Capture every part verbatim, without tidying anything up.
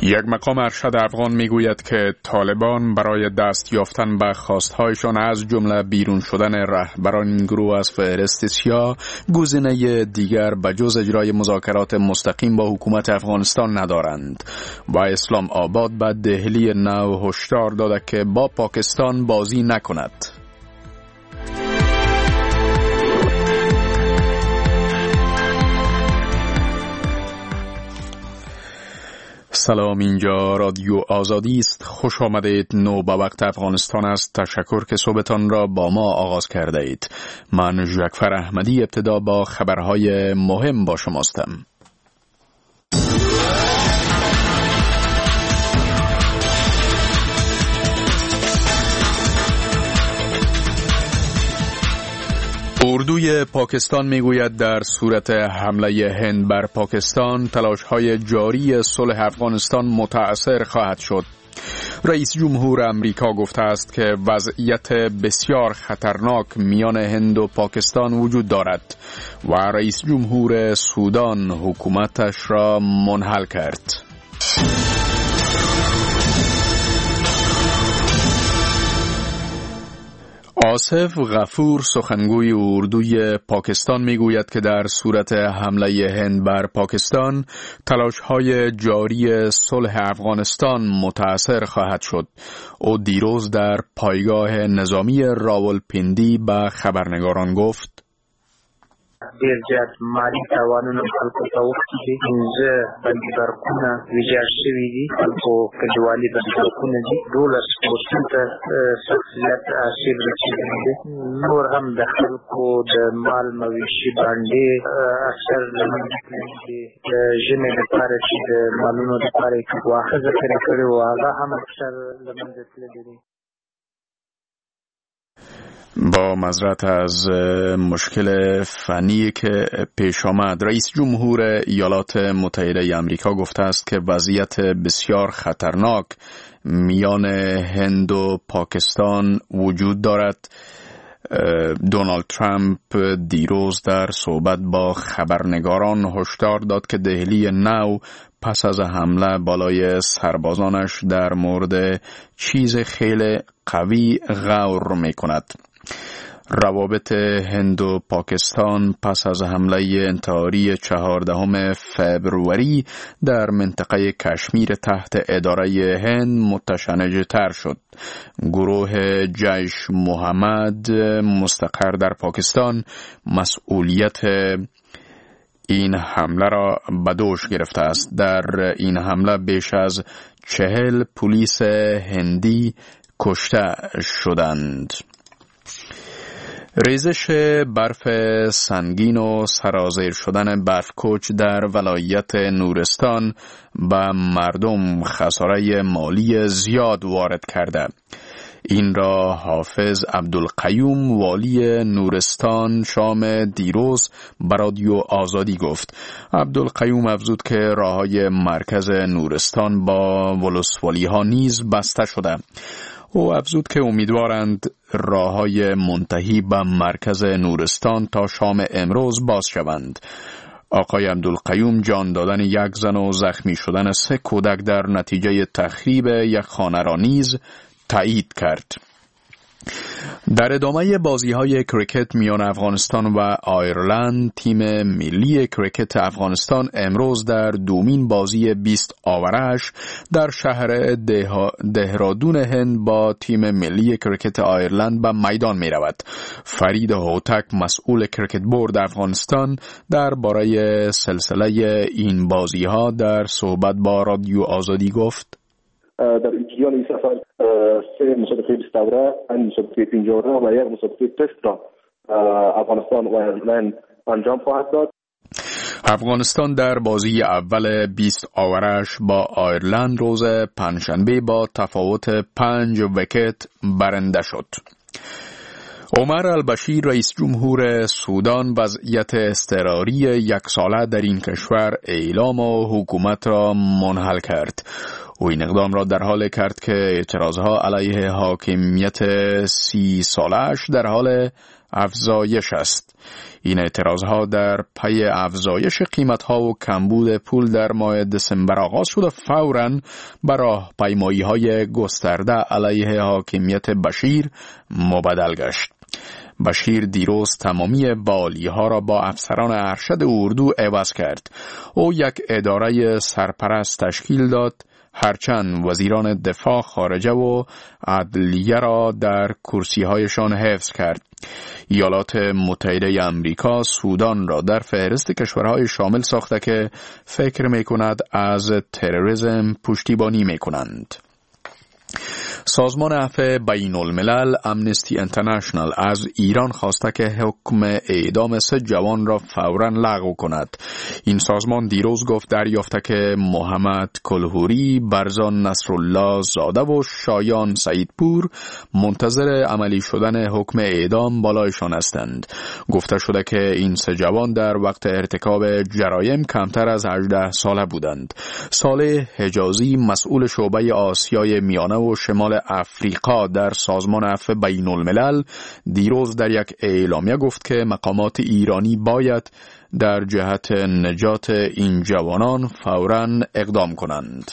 یک مقام ارشد افغان میگوید که طالبان برای دست یافتن به خواستهایشان از جمله بیرون شدن رهبران این گروه از فهرست سیاه گزینه دیگر بجز اجرای مذاکرات مستقیم با حکومت افغانستان ندارند و اسلام آباد به دهلی نو هشدار داده که با پاکستان بازی نکند. سلام، اینجا رادیو آزادی است. خوش آمدید. نو به وقت افغانستان است. تشکر که صبحتان را با ما آغاز کرده اید. من ژکفر احمدی ابتدا با خبرهای مهم با شماستم. اردوی پاکستان میگوید در صورت حمله هند بر پاکستان تلاش‌های جاری صلح افغانستان متأثر خواهد شد. رئیس جمهور امریکا گفته است که وضعیت بسیار خطرناک میان هند و پاکستان وجود دارد و رئیس جمهور سودان حکومتش را منحل کرد. آصف غفور سخنگوی اردوی پاکستان میگوید که در صورت حمله هند بر پاکستان تلاش‌های جاری صلح افغانستان متأثر خواهد شد. او دیروز در پایگاه نظامی راولپیندی به خبرنگاران گفت: ډیر زیات مالی تاوانونه خلکو ته وکړي. پنځه بندیبرګونه ویجاړ شوي دي. خلکو کډوالي بندیبرګونه دي. دولس پوستونو ته سخت زیات آسیب رسېدلی دی. نور هم د خلکو د مال مویشي باندې اکثر له منځه تللي دي. د ژمي لپاره چې د مالونو لپاره یې واښه ذخیره کړې وو هغه هم اکثر له منځه تللي دي. با معذرت از مشکل فنی که پیش آمد، رئیس جمهور ایالات متحده آمریکا گفته است که وضعیت بسیار خطرناک میان هند و پاکستان وجود دارد. دونالد ترامپ دیروز در صحبت با خبرنگاران هشدار داد که دهلی نو پس از حمله بالای سربازانش در مورد چیز خیلی قوی غور میکند. روابط هند و پاکستان پس از حمله انتحاری چهاردهم فوریه در منطقه کشمیر تحت اداره هند متشنج‌تر شد. گروه جیش محمد مستقر در پاکستان مسئولیت این حمله را به دوش گرفته است. در این حمله بیش از چهل پلیس هندی کشته شدند. ریزش برف سنگین و سرازیر شدن برفکوچ در ولایت نورستان به مردم خساره مالی زیاد وارد کرده. این را حافظ عبدالقیوم والی نورستان شام دیروز به رادیو آزادی گفت. عبدالقیوم افزود که راههای مرکز نورستان با ولسوالی ها نیز بسته شده. او افزود که امیدوارند راههای منتهی به مرکز نورستان تا شام امروز باز شوند. آقای عبدالقیوم جان دادن یک زن و زخمی شدن سه کودک در نتیجه تخریب یک خانه را نیز تایید کرد. در ادامه بازی‌های کریکت میان افغانستان و آیرلند، تیم ملی کریکت افغانستان امروز در دومین بازی بیست آورش در شهر دهرادون هند با تیم ملی کریکت آیرلند به میدان می رود. فرید هوتک مسئول کریکت بورد افغانستان درباره سلسله این بازی‌ها در صحبت با رادیو آزادی گفت: در جریان این سفر سه مسابقه بیست اوره، این مسابقه پنج اوره و یک مسابقه تست را افغانستان و آیرلند انجام خواهد داد. افغانستان در بازی اول بیست آورش با آیرلند روز پنجشنبه با تفاوت پنج ویکت برنده شد. عمر البشیر رئیس جمهور سودان وضعیت اضطراری یک ساله در این کشور اعلام و حکومت را منحل کرد. او این اقدام را در حال کرد که اعتراضها علیه حاکمیت سی سالش در حال افزایش است. این اعتراضها در پی افزایش قیمتها و کمبود پول در ماه دسامبر آغاز شد و فوراً به راهپیمایی‌های گسترده علیه حاکمیت بشیر مبدل گشت. بشیر دیروز تمامی بالی‌ها را با افسران ارشد اردو عوض کرد. او یک اداره سرپرست تشکیل داد، هرچند وزیران دفاع، خارجه و عدلیه را در کرسی‌هایشان حفظ کرد. ایالات متحده امریکا سودان را در فهرست کشورهای شامل ساخته که فکر می‌کند از تروریسم پشتیبانی می‌کنند. سازمان عفو بین الملل امنستی انترنشنال از ایران خواسته که حکم اعدام سه جوان را فوراً لغو کند. این سازمان دیروز گفت دریافته که محمد کلهوری، برزان نصرالله زاده و شایان سعیدپور منتظر عملی شدن حکم اعدام بالایشان هستند. گفته شده که این سه جوان در وقت ارتکاب جرایم کمتر از هجده ساله بودند. صالح حجازی، مسئول شعبه آسیای میانه و شمال افریقا در سازمان عفو بین الملل، دیروز در یک اعلامیه گفت که مقامات ایرانی باید در جهت نجات این جوانان فوراً اقدام کنند.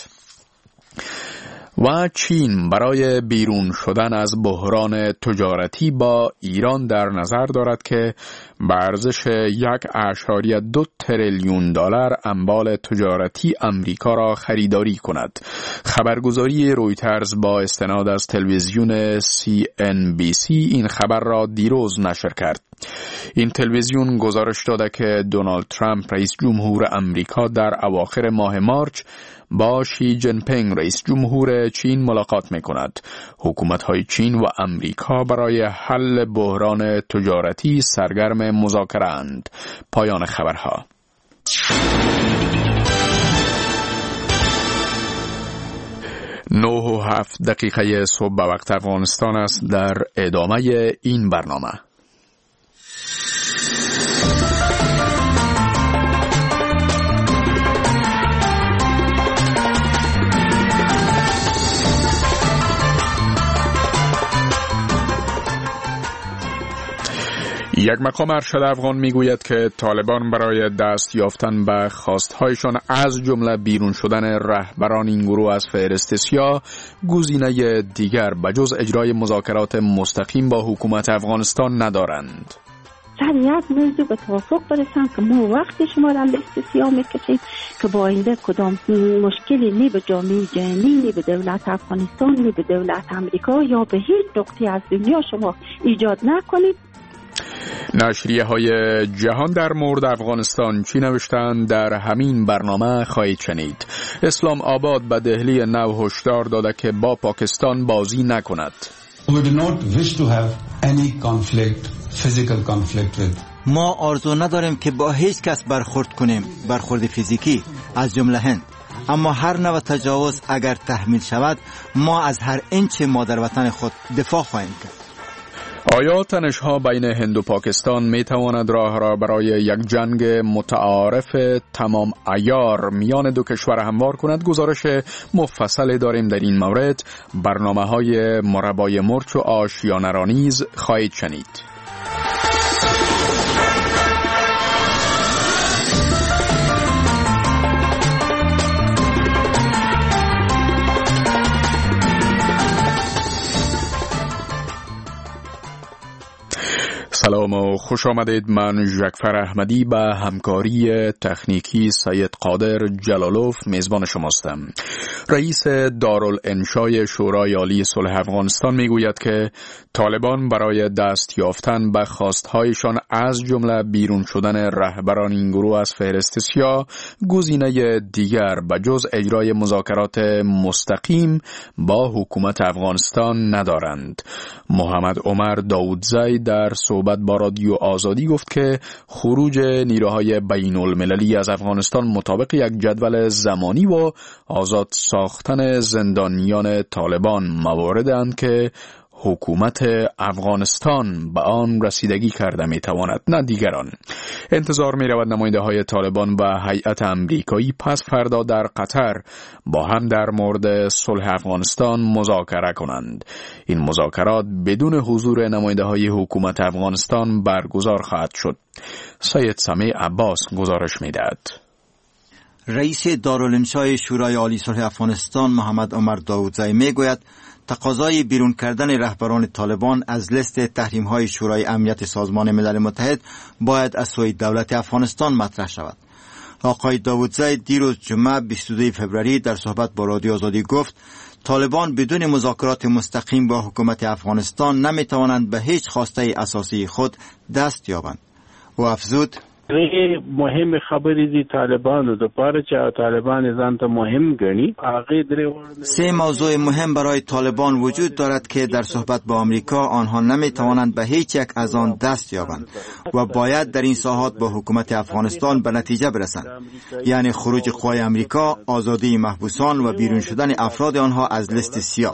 و چین برای بیرون شدن از بحران تجارتی با ایران در نظر دارد که به ارزش یک اشاریه دو تریلیون دلار اموال تجارتی امریکا را خریداری کند. خبرگزاری رویترز با استناد از تلویزیون سی ان بی سی این خبر را دیروز نشر کرد. این تلویزیون گزارش داده که دونالد ترامپ رئیس جمهور امریکا در اواخر ماه مارچ با شی جین پینگ رئیس جمهور چین ملاقات می‌کند. حکومت‌های چین و امریکا برای حل بحران تجارتی سرگرم مذاکره اند. پایان خبرها. نه و هفت دقیقه صبح به وقت افغانستان است. در ادامه این برنامه یک مقام ارشد افغان میگوید که طالبان برای دست یافتن به خواستهایشان از جمله بیرون شدن رهبران این گروه از فهرست سیاه گزینه دیگر بجز اجرای مذاکرات مستقیم با حکومت افغانستان ندارند. سر یک موضوع به توافق برسن که ما وقت شما را لیست سیاه میکشیم که با آینده کدام مشکلی نی به جامعه جهانی، نی به دولت افغانستان، نی به دولت امریکا یا به هیچ نقطه از دنیا شما ایجاد نکنید. نشریه های جهان در مورد افغانستان چی نوشتند در همین برنامه خواهید شنید. اسلام آباد به دهلی نو هشدار داده که با پاکستان بازی نکند. We do not wish to have any conflict, physical conflict with. ما آرزو نداریم که با هیچ کس برخورد کنیم، برخورد فیزیکی، از جمله هند. اما هر نوع تجاوز اگر تحمیل شود ما از هر انچ مادر وطن خود دفاع خواهیم کرد. آیا تنش‌ها بین هند و پاکستان می تواند راه را برای یک جنگ متعارف تمام عیار میان دو کشور هموار کند؟ گزارش مفصل داریم در این مورد. برنامه‌های مربای مرچ و آشیانه را نیز خواهید شنید. سلام و خوش آمدید. من ژکفر احمدی به همکاری تکنیکی سید قادر جلالوف میزبان شماستم. رئیس دارالانشای شورای عالی صلح افغانستان میگوید که طالبان برای دست یافتن به خواستهایشان از جمله بیرون شدن رهبران این گروه از فهرست سیاه گزینه دیگر بجز اجرای مذاکرات مستقیم با حکومت افغانستان ندارند. محمد عمر داودزی در صحبت با رادیو آزادی گفت که خروج نیروهای بین المللی از افغانستان مطابق یک جدول زمانی و آزاد ساختن زندانیان طالبان مواردند که حکومت افغانستان به آن رسیدگی کرده می تواند نه دیگران. انتظار می رود نماینده های طالبان و هیئت امریکایی پس فردا در قطر با هم در مورد صلح افغانستان مذاکره کنند. این مذاکرات بدون حضور نماینده های حکومت افغانستان برگزار خواهد شد. سید سمیع عباس گزارش می دهد. رئیس دارالانشای شورای عالی صلح افغانستان محمد عمر داودزی می گوید تقاضای بیرون کردن رهبران طالبان از لیست تحریم‌های شورای امنیت سازمان ملل متحد باید از سوی دولت افغانستان مطرح شود. آقای داودزی دیروز جمعه بیست و دو فوریه در صحبت با رادیو آزادی گفت طالبان بدون مذاکرات مستقیم با حکومت افغانستان نمی توانند به هیچ خواسته اساسی خود دست یابند. او افزود مهم خبری دی طالبانو د پاره چې طالبان ځان ته مهم ګڼي هغه درې سه موضوع مهم برای طالبان وجود دارد که در صحبت با آمریکا آنها نمی توانند به هیچ یک از آن دست یابند و باید در این ساحات با حکومت افغانستان به نتیجه برسند، یعنی خروج قوای آمریکا، آزادی محبوسان و بیرون شدن افراد آنها از لیست سیاه.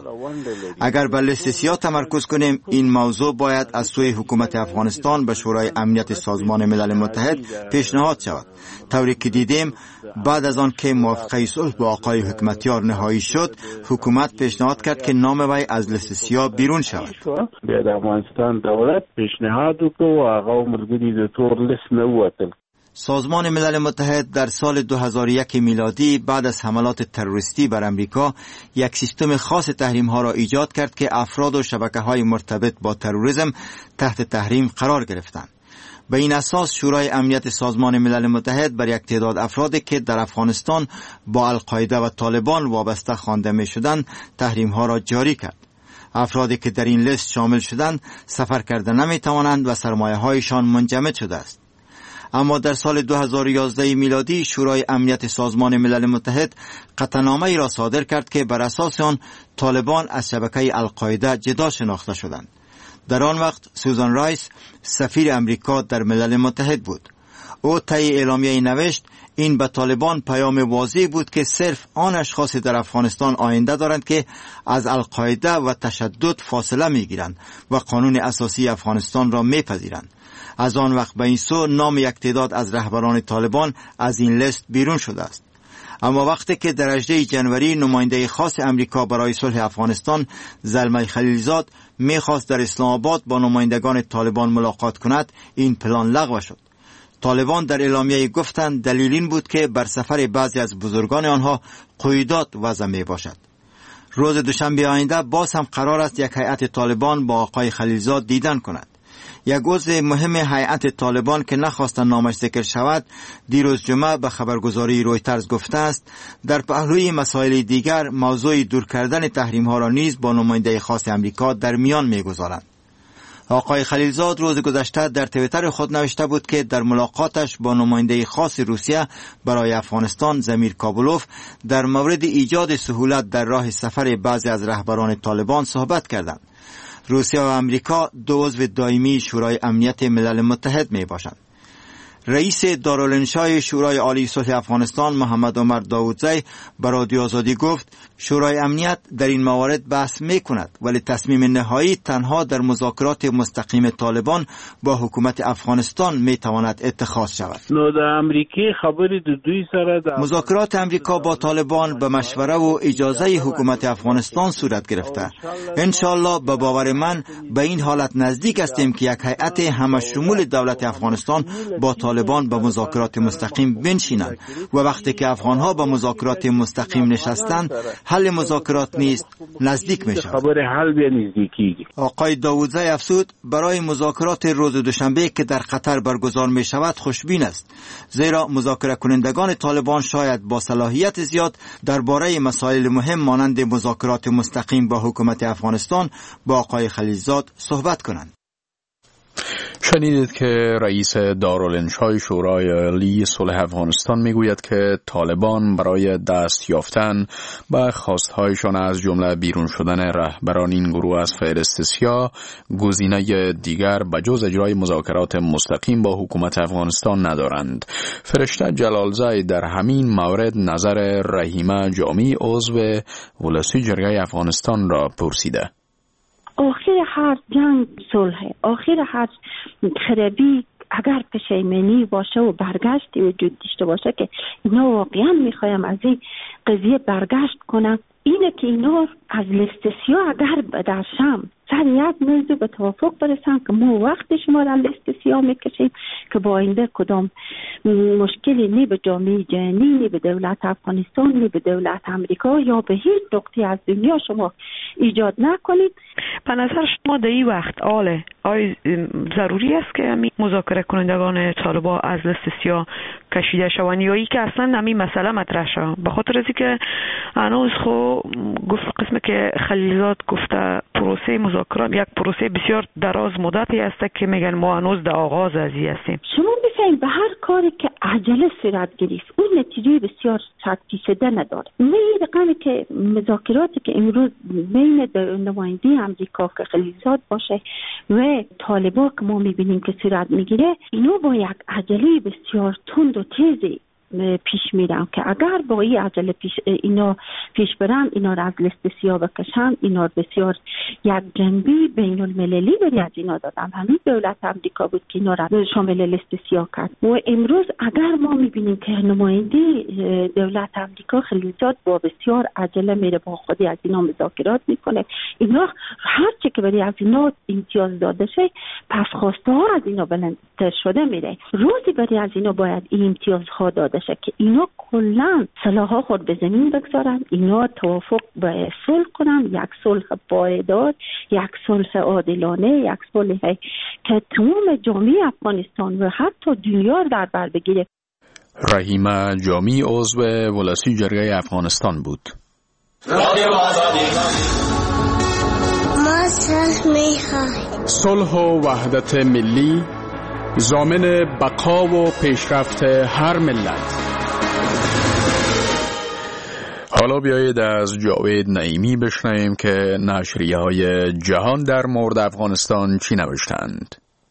اگر بر لیست سیاه تمرکز کنیم این موضوع باید از سوی حکومت افغانستان به شورای امنیت سازمان ملل متحد پیشنهاد شود. طوری که دیدیم بعد از آن که موافقه صلح با آقای حکمتیار نهایی شد، حکومت پیشنهاد کرد که نام وی از لیست سیاه بیرون شود. د افغانستان دولت پیشنهاد وکړ او هغه ملګری د تور لیست نه ووتل. سازمان ملل متحد در سال دو هزار و یک میلادی بعد از حملات تروریستی بر امریکا یک سیستم خاص تحریم ها را ایجاد کرد که افراد و شبکه های مرتبط با تروریسم تحت تحریم قرار گرفتند. به این اساس شورای امنیت سازمان ملل متحد بر یک تعداد افرادی که در افغانستان با القاعده و طالبان وابسته خوانده می شدند تحریم ها را جاری کرد. افرادی که در این لیست شامل شدند سفر کرده نمی توانند و سرمایه هایشان منجمد شده است. اما در سال دو هزار و یازده میلادی شورای امنیت سازمان ملل متحد قطعنامه‌ای را صادر کرد که بر اساس آن طالبان از شبکه القاعده جدا شناخته شدند. در آن وقت سوزان رایس سفیر امریکا در ملل متحد بود. او طی اعلامیه نوشت این به طالبان پیام واضح بود که صرف آن اشخاص در افغانستان آینده دارند که از القاعده و تشدد فاصله میگیرند و قانون اساسی افغانستان را میپذیرند. از آن وقت به این سو نام یک تعداد از رهبران طالبان از این لیست بیرون شده است. اما وقتی که در هجدهم ژانویه نماینده خاص امریکا برای صلح افغانستان زلمه خلیلزاد میخواست در اسلام آباد با نمایندگان طالبان ملاقات کند، این پلان لغو شد. طالبان در اعلامیه گفتند دلیل این بود که بر سفر بعضی از بزرگان آنها قیودات وضع می باشد. روز دوشنبه آینده باز هم قرار است یک هیئت طالبان با آقای خلیلزاد دیدن کند. یک عضو مهم هیئت طالبان که نخواست نامش ذکر شود دیروز جمعه به خبرگزاری رویترز گفته است در پهلوی مسائل دیگر موضوع دور کردن تحریم ها را نیز با نماینده خاص امریکا در میان میگذارند. آقای خلیلزاد روز گذشته در توییتر خود نوشته بود که در ملاقاتش با نماینده خاص روسیه برای افغانستان زمیر کابولوف در مورد ایجاد سهولت در راه سفر بعضی از رهبران طالبان صحبت کردند. روسیه و امریکا دو عضو دائمی شورای امنیت ملل متحد می باشند. رئیس دارالانشای شورای عالی صلح افغانستان محمد عمر داودزی بر رادیو آزادی گفت شورای امنیت در این موارد بحث می کند ولی تصمیم نهایی تنها در مذاکرات مستقیم طالبان با حکومت افغانستان می تواند اتخاذ شود. نو د امریکای خبرې د دوی سره د مذاکرات امریکا با طالبان به مشوره و اجازه حکومت افغانستان صورت گرفته. ان شاء الله به باور من به این حالت نزدیک هستیم که یک هیئت همه شمول دولت افغانستان با طالبان به مذاکرات مستقیم بنشینند و وقتی که افغانها به مذاکرات مستقیم نشستند حل مذاکرات نیست نزدیک میشه. خبر حل به نزدیکی. آقای داودزی افزود برای مذاکرات روز دوشنبه که در قطر برگزار می شود خوشبین است، زیرا مذاکره کنندگان طالبان شاید با صلاحیت زیاد درباره مسائل مهم مانند مذاکرات مستقیم با حکومت افغانستان با آقای خلیلزاد صحبت کنند. شنیدید که رئیس دارالانشای شورای عالی صلح افغانستان میگوید که طالبان برای دست یافتن به خواستهایشان از جمله بیرون شدن رهبران این گروه از فهرست سیاه گزینه دیگر بجز اجرای مذاکرات مستقیم با حکومت افغانستان ندارند. فرشته جلالزای در همین مورد نظر رحیمه جامی عضو ولسی جرگه افغانستان را پرسیده. آخر هر جنگ صلح، آخر هر خرابی اگر پشیمانی باشه و برگشتی وجود داشته باشه که اینا واقعا میخوایم از این قضیه برگشت کنم، اینه که اینا از لیست سیاه اگر در شام سر یک موضوع به توافق برسن که ما وقت شما را لیست سیاه میکشیم که با آینده کدام مشکلی نی به جامعه جهانی، نی به دولت افغانستان، نی به دولت امریکا یا به هیچ نقطه از دنیا شما ایجاد نکنید. به نظر شما در این وقت آله آیا ضروری است که همین مذاکره کنندگان طالبان از لیست سیاه کشیده شوند یا ای که اصلا همین مسئله مطرح شود؟ به خاطر از اینکه هنوز خو گفت قسم که خلیلزاد گفته پروسه مذاکرات یک پروسه بسیار دراز مدتی است که میگن ما هنوز در آغاز از این هستیم. شما بفهمید به هر کاری که عجله صورت گرفت اون نتیجه بسیار صد فیصده نداره. نه رقمی که مذاکراتی که امروز بین نماینده امریکا که خلیلزاد باشه و طالبان که ما میبینیم که صورت میگیره، اینو با یک عجله بسیار تند و تیزی پیش میرم که اگر با این عجله پیش اینا پیش برن، اینا را از لیست سیاه بکشن، اینا بسیار یک جنبی بین المللی بری از اینا دادن. همین دولت امریکا بود که اینا را شامل لیست سیاه کرد و امروز اگر ما میبینیم که نماینده دولت امریکا خلیلزاد با بسیار عجله میره با خودی از اینا مذاکرات میکنه، اینا هر چی که بری از اینا امتیاز داده شه پس خواسته ها از اینا بلندتر شده میره. روزی بری از اینا باید این امتیازها داده که اینا کلن سلاح‌ها خود به زمین بگذارن، اینا توافق به صلح کنن، یک صلح پایدار، یک صلح عادلانه، یک صلح که تمام جامعه افغانستان و حتی دنیا در بر بگیره. رحیمه جامی عضو ولسی جرگه افغانستان بود. ما صلح می‌خواهیم. صلح و وحدت ملی ضامن بقا و پیشرفت هر ملت. حالا بیایید از جاوید نعیمی بشنویم که نشریه های جهان در مورد افغانستان چی نوشتند.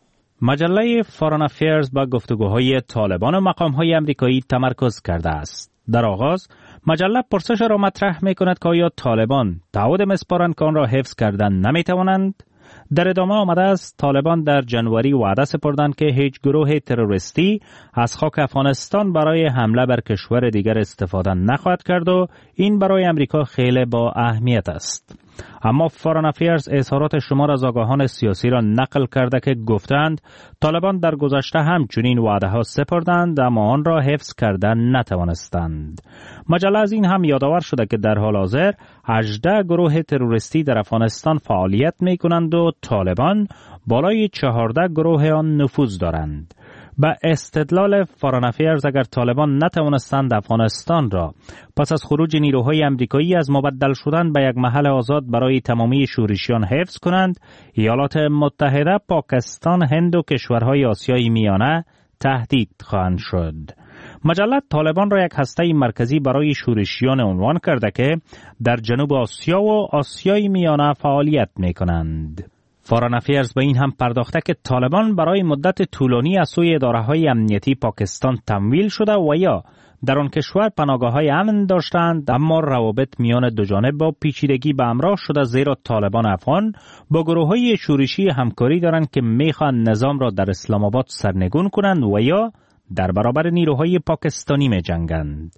مجله فارن افیرز با گفتگوهای طالبان و مقامهای امریکایی تمرکز کرده است. در آغاز مجله پرسش را مطرح می کند که آیا طالبان تعهد مسپارند که آن را حفظ کردن نمی توانند؟ در ادامه آمده است طالبان در جنوری وعده سپردند که هیچ گروه تروریستی از خاک افغانستان برای حمله بر کشور دیگر استفاده نخواهد کرد و این برای امریکا خیلی با اهمیت است. اما فارن افیرز اظهارات شمار از آگاهان سیاسی را نقل کرده که گفتند طالبان در گذشته هم چنین وعده ها سپردند اما آن را حفظ کردن نتوانستند. مجله از این هم یادآور شده که در حال حاضر هجده گروه تروریستی در افغانستان فعالیت می کنند و طالبان بالای چهارده گروه آن نفوذ دارند. به استدلال فارن افیرز اگر طالبان نتوانستند افغانستان را پس از خروج نیروهای امریکایی از مبدل شدن به یک محل آزاد برای تمامی شورشیان حفظ کنند، ایالات متحده، پاکستان، هند و کشورهای آسیای میانه تهدید خواهند شد. مجله طالبان را یک هسته مرکزی برای شورشیان عنوان کرده که در جنوب آسیا و آسیای میانه فعالیت می کنند. فارن افیرز به این هم پرداخته که طالبان برای مدت طولانی از سوی اداره‌های امنیتی پاکستان تمویل شده و یا در آن کشور پناهگاه‌های امن داشتند، اما روابط میان دو جانب با پیچیدگی به همراه شده، زیرا طالبان افغان با گروه‌های شورشی همکاری دارند که می‌خواهند نظام را در اسلام آباد سرنگون کنند و یا در برابر نیروهای پاکستانی می‌جنگند.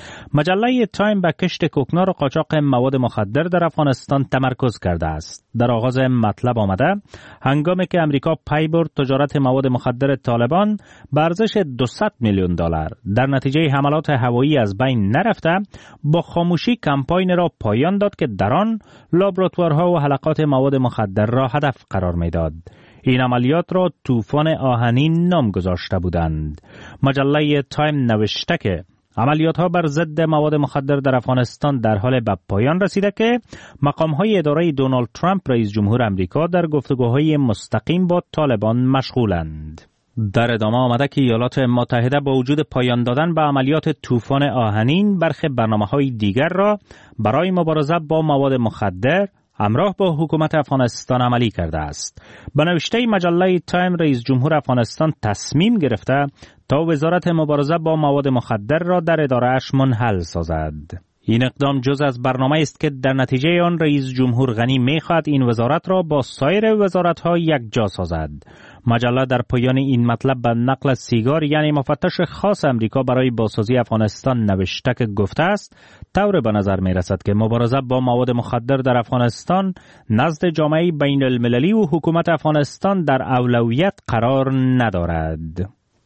مجله تایم به کشت کوکنار و قاچاق مواد مخدر در افغانستان تمرکز کرده است. در آغاز مطلب آمده هنگامی که امریکا پی برد تجارت مواد مخدر طالبان به ارزش دویست میلیون دلار در نتیجه حملات هوایی از بین نرفته، با خاموشی کمپاین را پایان داد که در آن لابراتوارها و حلقات مواد مخدر را هدف قرار میداد. این عملیات را طوفان آهنین نام گذاشته بودند. مجله تایم نوشته که عملیات ها بر ضد مواد مخدر در افغانستان در حال به پایان رسیده که مقام های اداره دونالد ترامپ رئیس جمهور امریکا در گفتگوهای مستقیم با طالبان مشغولند. در ادامه آمده که ایالات متحده با وجود پایان دادن به عملیات طوفان آهنین برخی برنامه‌های دیگر را برای مبارزه با مواد مخدر همراه با حکومت افغانستان عملی کرده است. به نوشته مجله تایم رئیس جمهور افغانستان تصمیم گرفته تا وزارت مبارزه با مواد مخدر را در اداره‌اش منحل سازد. این اقدام جز از برنامه است که در نتیجه آن رئیس جمهور غنی می‌خواهد این وزارت را با سایر وزارت‌ها یکجا سازد. مجله در پایان این مطلب به نقل سیگار یعنی مفتش خاص امریکا برای بازسازی افغانستان نوشته که گفته است طور به نظر می‌رسد که مبارزه با مواد مخدر در افغانستان نزد جامعه بین المللی و حکومت افغانستان در اولویت قرار ندارد.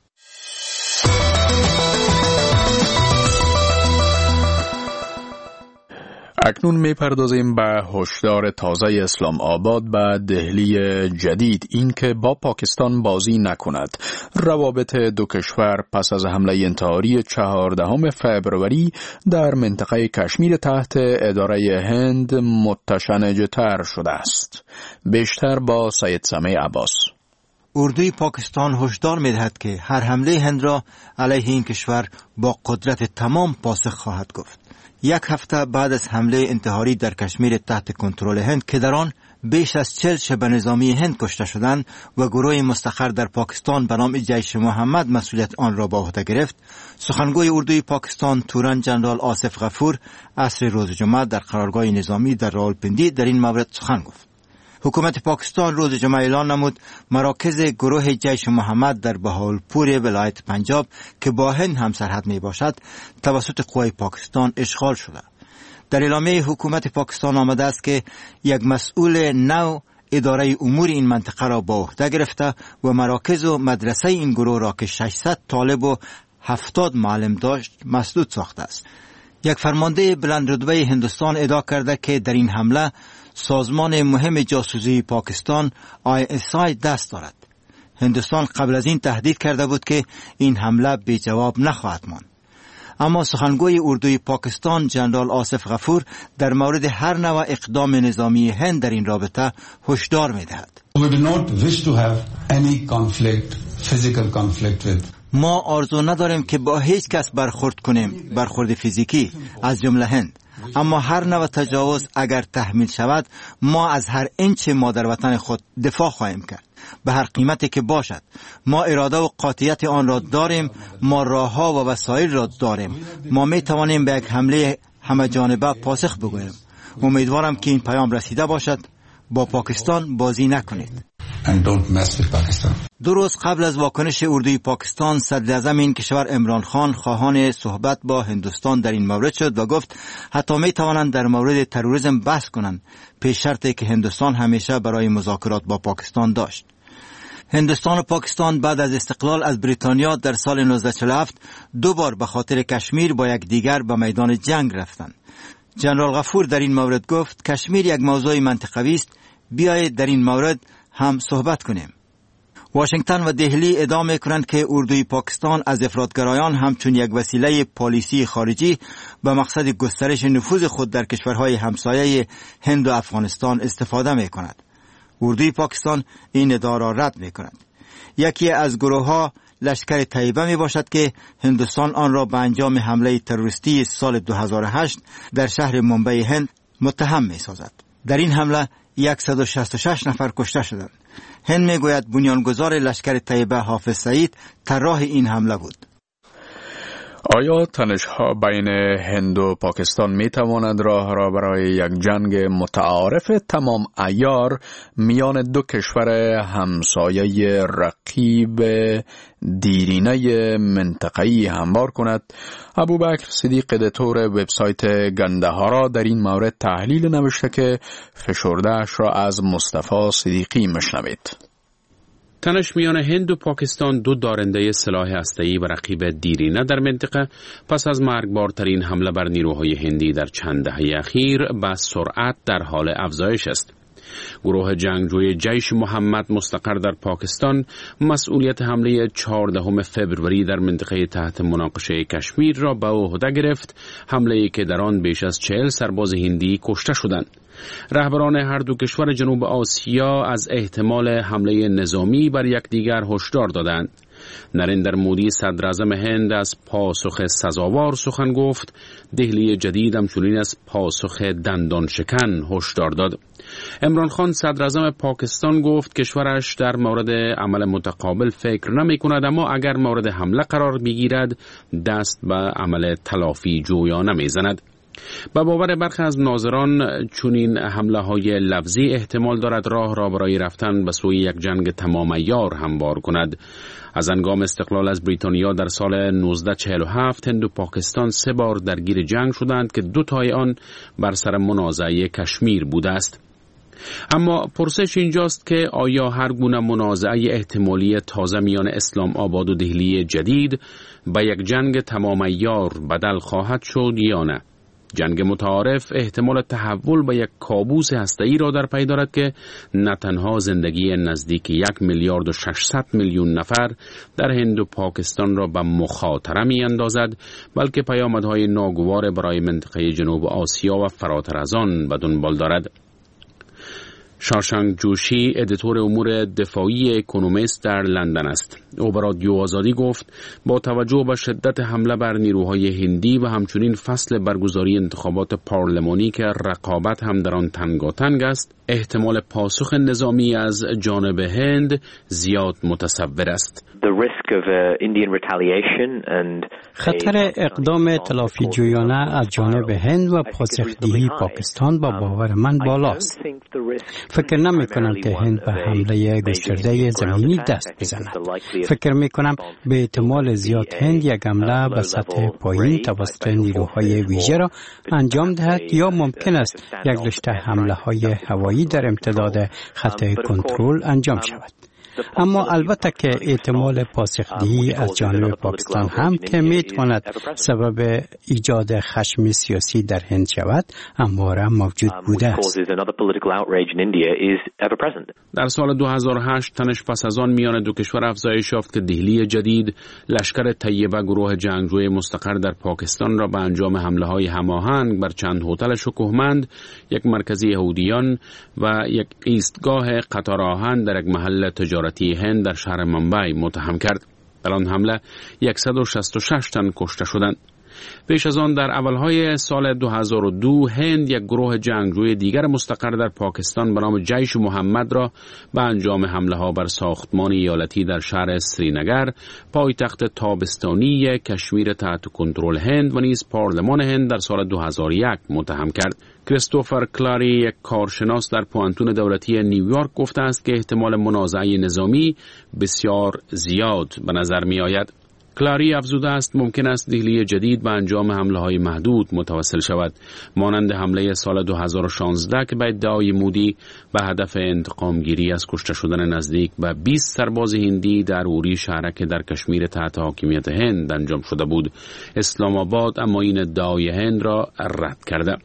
اکنون میپردازیم به هشدار تازه اسلام آباد به دهلی جدید، این که با پاکستان بازی نکند. روابط دو کشور پس از حمله انتحاری چهاردهم فوریه در منطقه کشمیر تحت اداره هند متشنج‌تر شده است. بیشتر با سید سمیع عباس. اردوی پاکستان هشدار می‌دهد که هر حمله هند را علیه این کشور با قدرت تمام پاسخ خواهد گفت. یک هفته بعد از حمله انتحاری در کشمیر تحت کنترل هند که در آن بیش از چهل شبه نظامی هند کشته شدند و گروه مستقر در پاکستان به نام جیش محمد مسئولیت آن را به عهده گرفت، سخنگوی اردوی پاکستان تورن جنرال آصف غفور عصر روز جمعه در قرارگاه نظامی در راولپنڈی در این مورد سخن گفت. حکومت پاکستان روز جمعه اعلان نمود مراکز گروه جیش محمد در بهاولپور ولایت پنجاب که با هند هم سرحد می باشد توسط قوای پاکستان اشغال شده. در اعلامیه حکومت پاکستان آمده است که یک مسئول نو اداره امور این منطقه را با عهده گرفته و مراکز و مدرسه این گروه را که ششصد طالب و هفتاد معلم داشت مسدود ساخته است. یک فرمانده بلند رتبه هندوستان ادعا کرده که در این حمله سازمان مهم جاسوسی پاکستان آی اس آی دست دارد. هندوستان قبل از این تهدید کرده بود که این حمله بی جواب نخواهد ماند. اما سخنگوی اردوی پاکستان جنرال آصف غفور در مورد هر نوع اقدام نظامی هند در این رابطه هشدار می‌دهد. We do not wish to have any conflict, physical conflict with ما آرزو نداریم که با هیچ کس برخورد کنیم، برخورد فیزیکی از جمله هند. اما هر نوع تجاوز اگر تحمیل شود ما از هر انچ مادر وطن خود دفاع خواهیم کرد به هر قیمتی که باشد. ما اراده و قاطعیت آن را داریم، ما راهها و وسایل را داریم. ما می توانیم به یک حمله همه جانبه پاسخ بگوییم. امیدوارم که این پیام رسیده باشد. با پاکستان بازی نکنید. And don't mess with Pakistan. دو روز قبل از واکنش اردوی پاکستان، صدر اعظم این کشور عمران خان خواهان صحبت با هندوستان در این مورد شد و گفت حتی می توانند در مورد تروریسم بحث کنند، پیش شرطی که هندوستان همیشه برای مذاکرات با پاکستان داشت. هندوستان و پاکستان بعد از استقلال از بریتانیا در سال نوزده چهل و هفت دو بار به خاطر کشمیر با یک دیگر به میدان جنگ رفتند. جنرال غفور در این مورد گفت کشمیر یک موضوع منطقوی است، بیایید در این مورد هم صحبت کنیم. واشنگتن و دهلی ادعا می‌کنند که اردوی پاکستان از افراطگرایان همچون یک وسیله پالیسی خارجی به مقصد گسترش نفوذ خود در کشورهای همسایه هند و افغانستان استفاده می‌کند. اردوی پاکستان این ادعا را رد می‌کند. یکی از گروه‌ها لشکر طیبه می باشد که هندوستان آن را به انجام حمله تروریستی سال دو هزار و هشت در شهر ممبئی هند متهم می سازد. در این حمله صد و شصت و شش نفر کشته شدند. هند می گوید بنیانگذار لشکر طیبه حافظ سعید طراح این حمله بود. آیا تنش‌ها بین هند و پاکستان می تواند راه را برای یک جنگ متعارف تمام عیار میان دو کشور همسایه رقیب دیرینه منطقه‌ای هموار کند؟ ابوبکر صدیق ادیتور وبسایت گندهارا در این مورد تحلیل نوشته که فشرده‌اش را از مصطفی صدیقی مشنوید. تنش میان هند و پاکستان، دو دارنده سلاح هسته‌ای و رقیب دیرینه در منطقه، پس از مرگبارترین حمله بر نیروهای هندی در چند دهه اخیر به سرعت در حال افزایش است. گروه جنگجوی جیش محمد مستقر در پاکستان مسئولیت حمله چهاردهم فوریه در منطقه تحت مناقشه کشمیر را به عهده گرفت، حمله‌ای که در آن بیش از چهل سرباز هندی کشته شدند. رهبران هر دو کشور جنوب آسیا از احتمال حمله نظامی بر یکدیگر هشدار دادند. نریندر مودی صدر اعظم هند از پاسخ سزاوار سخن گفت. دهلی جدید همچنین از پاسخ دندان شکن هشدار داد. عمران خان صدر اعظم پاکستان گفت کشورش در مورد عمل متقابل فکر نمی کند، اما اگر مورد حمله قرار بگیرد دست به عمل تلافی جویانه می زند. با باور برخی از ناظران چنین حمله های لفظی احتمال دارد راه را برای رفتن به سوی یک جنگ تمام عیار هموار کند. از هنگام استقلال از بریتانیا در سال نوزده چهل و هفت هند و پاکستان سه بار درگیر جنگ شدند که دو تای آن بر سر منازعه کشمیر بوده است. اما پرسش اینجاست که آیا هر گونه منازعه احتمالی تازه میان اسلام آباد و دهلی جدید به یک جنگ تمام عیار بدل خواهد شد یا نه؟ جنگ متعارف احتمال تحول به یک کابوس هسته‌ای را در پی دارد که نه تنها زندگی نزدیک یک میلیارد و ششصد میلیون نفر در هند و پاکستان را به مخاطره می اندازد، بلکه پیامدهای ناگوار برای منطقه جنوب آسیا و فراتر از آن به دنبال دارد. شاشانک جوشی ادیتور امور دفاعی اکونومیست در لندن است. او به رادیو آزادی گفت با توجه به شدت حمله بر نیروهای هندی و همچنین فصل برگزاری انتخابات پارلمانی که رقابت هم در آن تنگاتنگ است، احتمال پاسخ نظامی از جانب هند زیاد متصور است. خطر اقدام تلافی جویانه از جانب هند و پاسخدهی پاکستان با باور من بالاست. فکر نمی کنم که هند به حمله گسترده زمینی دست بزند. فکر می کنم به احتمال زیاد هند یک حمله به سطح پایین توسط نیروهای ویژه را انجام دهد یا ممکن است یک رشته حمله های هوایی در امتداد خط کنترل انجام شود. اما البته که احتمال پاسخدهی از جانب پاکستان هم که میتواند سبب ایجاد خشم سیاسی در هند شود همواره موجود بوده است. در سال دو هزار و هشت تنش پس از آن میان دو کشور افزایش یافت که دهلی جدید لشکر طیبه گروه جنگجوی مستقر در پاکستان را به انجام حمله های هماهنگ بر چند هتل شکوهمند، یک مرکز یهودیان و یک ایستگاه قطار آهن در یک محل تجاری هند در شهر ممبئی متهم کرد. در آن حمله صد و شصت و شش تن کشته شدند. پیش از آن در اولهای سال دو هزار و دو هند یک گروه جنگجوی دیگر مستقر در پاکستان به نام جیش محمد را به انجام حمله ها بر ساختمان ایالتی در شهر سرینگر، پایتخت تابستانی کشمیر تحت کنترل هند و نیز پارلمان هند در سال دو هزار و یک متهم کرد. کریستوفر کلاری، یک کارشناس در پوانتون دولتی نیویورک، گفته است که احتمال منازعه نظامی بسیار زیاد به نظر می آید. کلاری افزوده است ممکن است دهلی جدید به انجام حمله های محدود متوسل شود، مانند حمله سال دو هزار و شانزده که به ادعای مودی به هدف انتقام گیری از کشته شدن نزدیک به بیست سرباز هندی در اوری شهرک در کشمیر تحت حاکمیت هند انجام شده بود. اسلام آباد اما این ادعای هند را رد کرده.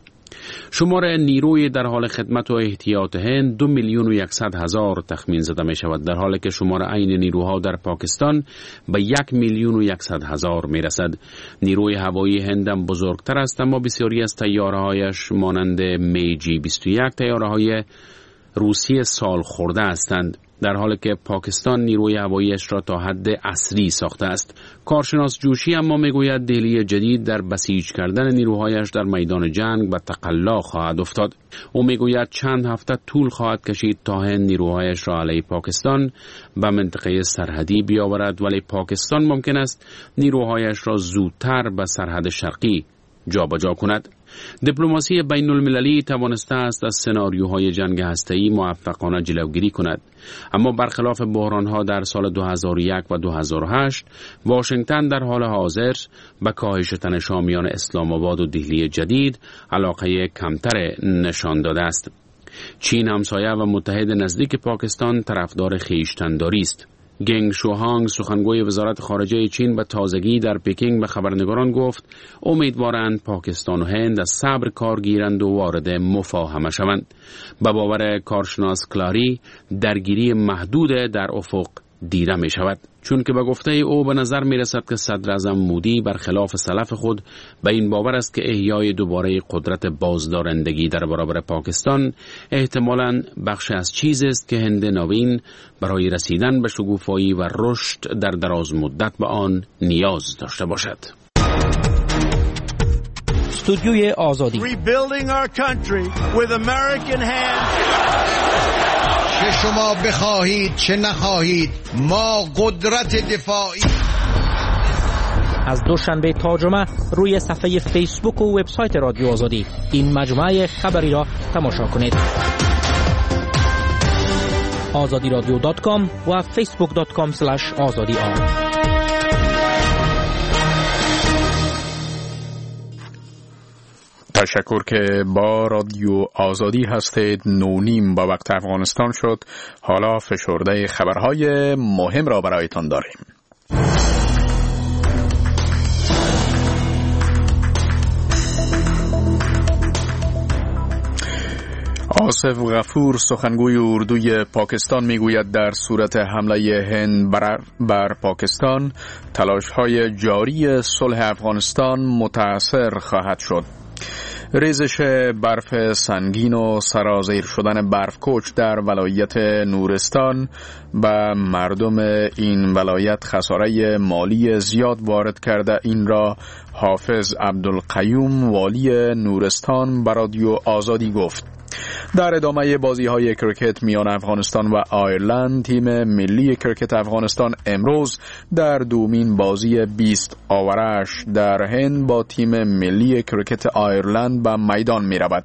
شمار نیروی در حال خدمت و احتیاط هند دو میلیون و یکصد هزار تخمین زده می شود، در حالی که شمار عین نیروها در پاکستان به یک میلیون و یکصد هزار می رسد. نیروی هوایی هند هم بزرگتر است، اما بسیاری از طیاره‌هایش مانند میجی بیست و یک طیاره‌های روسی سال خورده هستند، در حالی که پاکستان نیروی هواییش را تا حد عصری ساخته است. کارشناس جوشی اما میگوید دهلی جدید در بسیج کردن نیروهایش در میدان جنگ به تقلا خواهد افتاد. او میگوید چند هفته طول خواهد کشید تا هند نیروهایش را علیه پاکستان به منطقه سرحدی بیاورد، ولی پاکستان ممکن است نیروهایش را زودتر به سرحد شرقی جابجا کند. دیپلماسی بین المللی توانسته است از سناریوهای جنگ هسته‌ای موفقانه جلوگیری کند، اما برخلاف بحرانها در سال دو هزار و یک و دو هزار و هشت، واشنگتن در حال حاضر به کاهش تنش میان اسلام آباد و دهلی جدید علاقه کمتر نشان داده است. چین همسایه و متحد نزدیک پاکستان طرفدار خویشتن‌داری است. گنگ شوهانگ، سخنگوی وزارت خارجه چین، به تازگی در پکینگ به خبرنگاران گفت امیدوارند پاکستان و هند از صبر کار گیرند و وارد مفاهمه شوند. به باور کارشناس کلاری، درگیری محدود در افق دیده می شود، چون که به گفته او به نظر می رسد که صدر اعظم مودی برخلاف سلف خود به این باور است که احیای دوباره قدرت بازدارندگی در برابر پاکستان احتمالاً بخش از چیزی است که هند نوین برای رسیدن به شکوفایی و رشد در دراز مدت به آن نیاز داشته باشد. استودیوی آزادی. Rebuilding our country with American hands. چه شما بخواهید چه نخواهید، ما قدرت دفاعی از دوشنبه تا جمعه روی صفحه فیسبوک و وبسایت رادیو آزادی این مجموعه خبری را تماشا کنید. آزادی رادیو دات کام و فیسبوک دات کام اسلش آزادی آر. تشکر که با رادیو آزادی هستید. نونیم با وقت افغانستان شد. حالا فشرده خبرهای مهم را برایتان داریم. آصف غفور سخنگوی اردوی پاکستان میگوید در صورت حمله هند بر, بر پاکستان تلاش‌های جاری صلح افغانستان متأثر خواهد شد. ریزش برف سنگین و سرازیر شدن برف کوچ در ولایت نورستان به مردم این ولایت خساره مالی زیاد وارد کرده. این را حافظ عبدالقیوم والی نورستان به رادیو آزادی گفت. در ادامه بازی های کرکت میان افغانستان و آیرلند، تیم ملی کرکت افغانستان امروز در دومین بازی بیست آورش در هند با تیم ملی کرکت آیرلند به میدان می رود.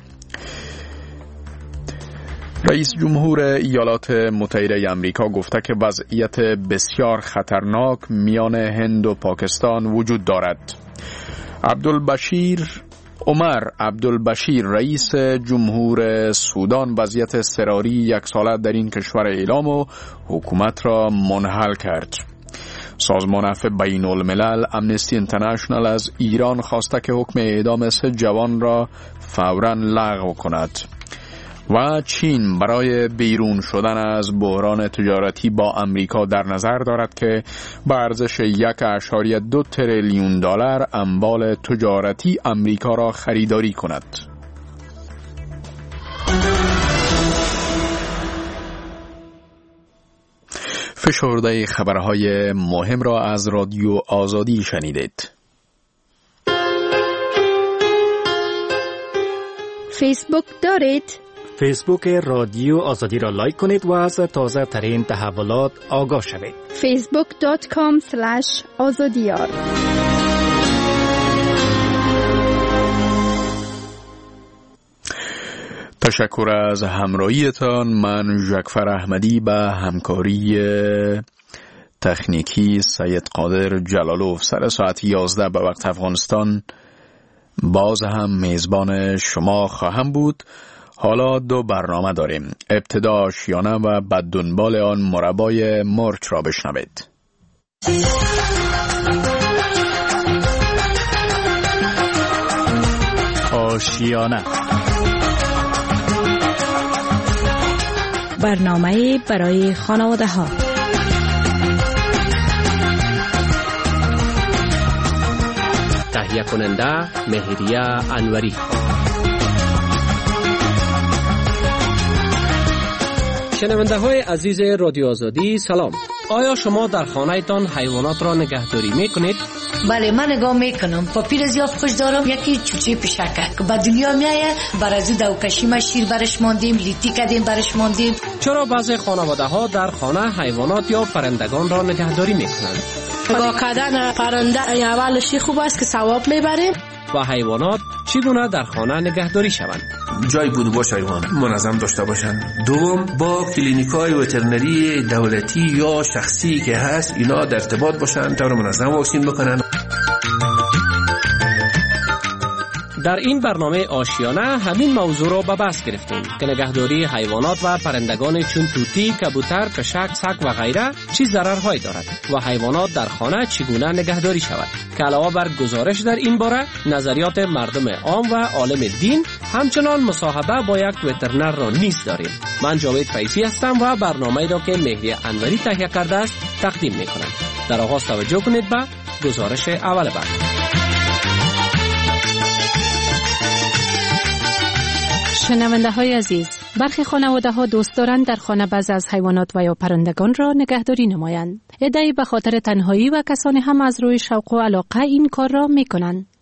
رئیس جمهور ایالات متحده آمریکا گفته که وضعیت بسیار خطرناک میان هند و پاکستان وجود دارد. عبدالبشیر عمر عبدالبشیر رئیس جمهور سودان وضعیت اضطراری یک ساله در این کشور اعلام و حکومت را منحل کرد. سازمان عفو بین الملل امنستی اینترنشنال از ایران خواسته که حکم اعدام سه جوان را فوراً لغو کند. و چین برای بیرون شدن از بحران تجارتی با امریکا در نظر دارد که به ارزش یک اشاریه دو تریلیون دلار اموال تجارتی امریکا را خریداری کند. فشرده خبرهای مهم را از رادیو آزادی شنیدید. فیسبوک دارید؟ فیسبوک رادیو آزادی را لایک کنید و از تازه ترین تحولات آگاه شوید. فیسبوک دات کام اسلش آزادیار. تشکر از همراهیتان. من ژکفر احمدی به همکاری تکنیکی سید قادر جلالوف سر ساعت یازده به وقت افغانستان باز هم میزبان شما خواهم بود. حالا دو برنامه داریم. ابتدا آشیانه و بعد دنبال آن مربای مرچ را بشنوید. آشیانه، برنامه برای خانواده ها. تهیه کننده مهریه انوری. شنونده های عزیز رادیو آزادی سلام. آیا شما در خانه تان حیوانات را نگهداری می کنید؟ بله، من نگاه میکنم. پاپیر زیاد خوش دارم. یکی چوچه پیشکه که به دنیا میایه، برازو دوکشی ما شیر برش ماندیم، لیتی کردیم برش ماندیم. چرا بعضی خانواده ها در خانه حیوانات یا پرندگان را نگهداری میکنند؟ نگاه کردن پرنده اولش خوب است که ثواب میبریم. و حیوانات چگونه در خانه نگهداری شوند؟ جای بود باش حیوان منظم داشته باشند. دوم، با کلینیکای وترنری دولتی یا شخصی که هست اینا در ارتباط باشند تا منظم واکسین بکنن. در این برنامه آشیانه همین موضوع را به بحث گرفتیم که نگهداری حیوانات و پرندگان چون طوطی، کبوتر، کشک، سگ و غیره چه ضررهایی دارد و حیوانات در خانه چگونه نگهداری شود. که علاوه بر گزارش در این باره، نظریات مردم عام و عالم دین، همچنان مصاحبه با یک وترنر را نیز داریم. من جاوید فیضی هستم و برنامه‌ای را که مهری انوری تهیه کرده است تقدیم می‌کنم. در آغاز توجه کنید به گزارش اول برنامه. شنونده های عزیز، برخی خانواده ها دوست دارند در خانه بعض از حیوانات و یا پرندگان را نگهداری نمایند. عده‌ای به خاطر تنهایی و کسانی هم از روی شوق و علاقه این کار را می کنند.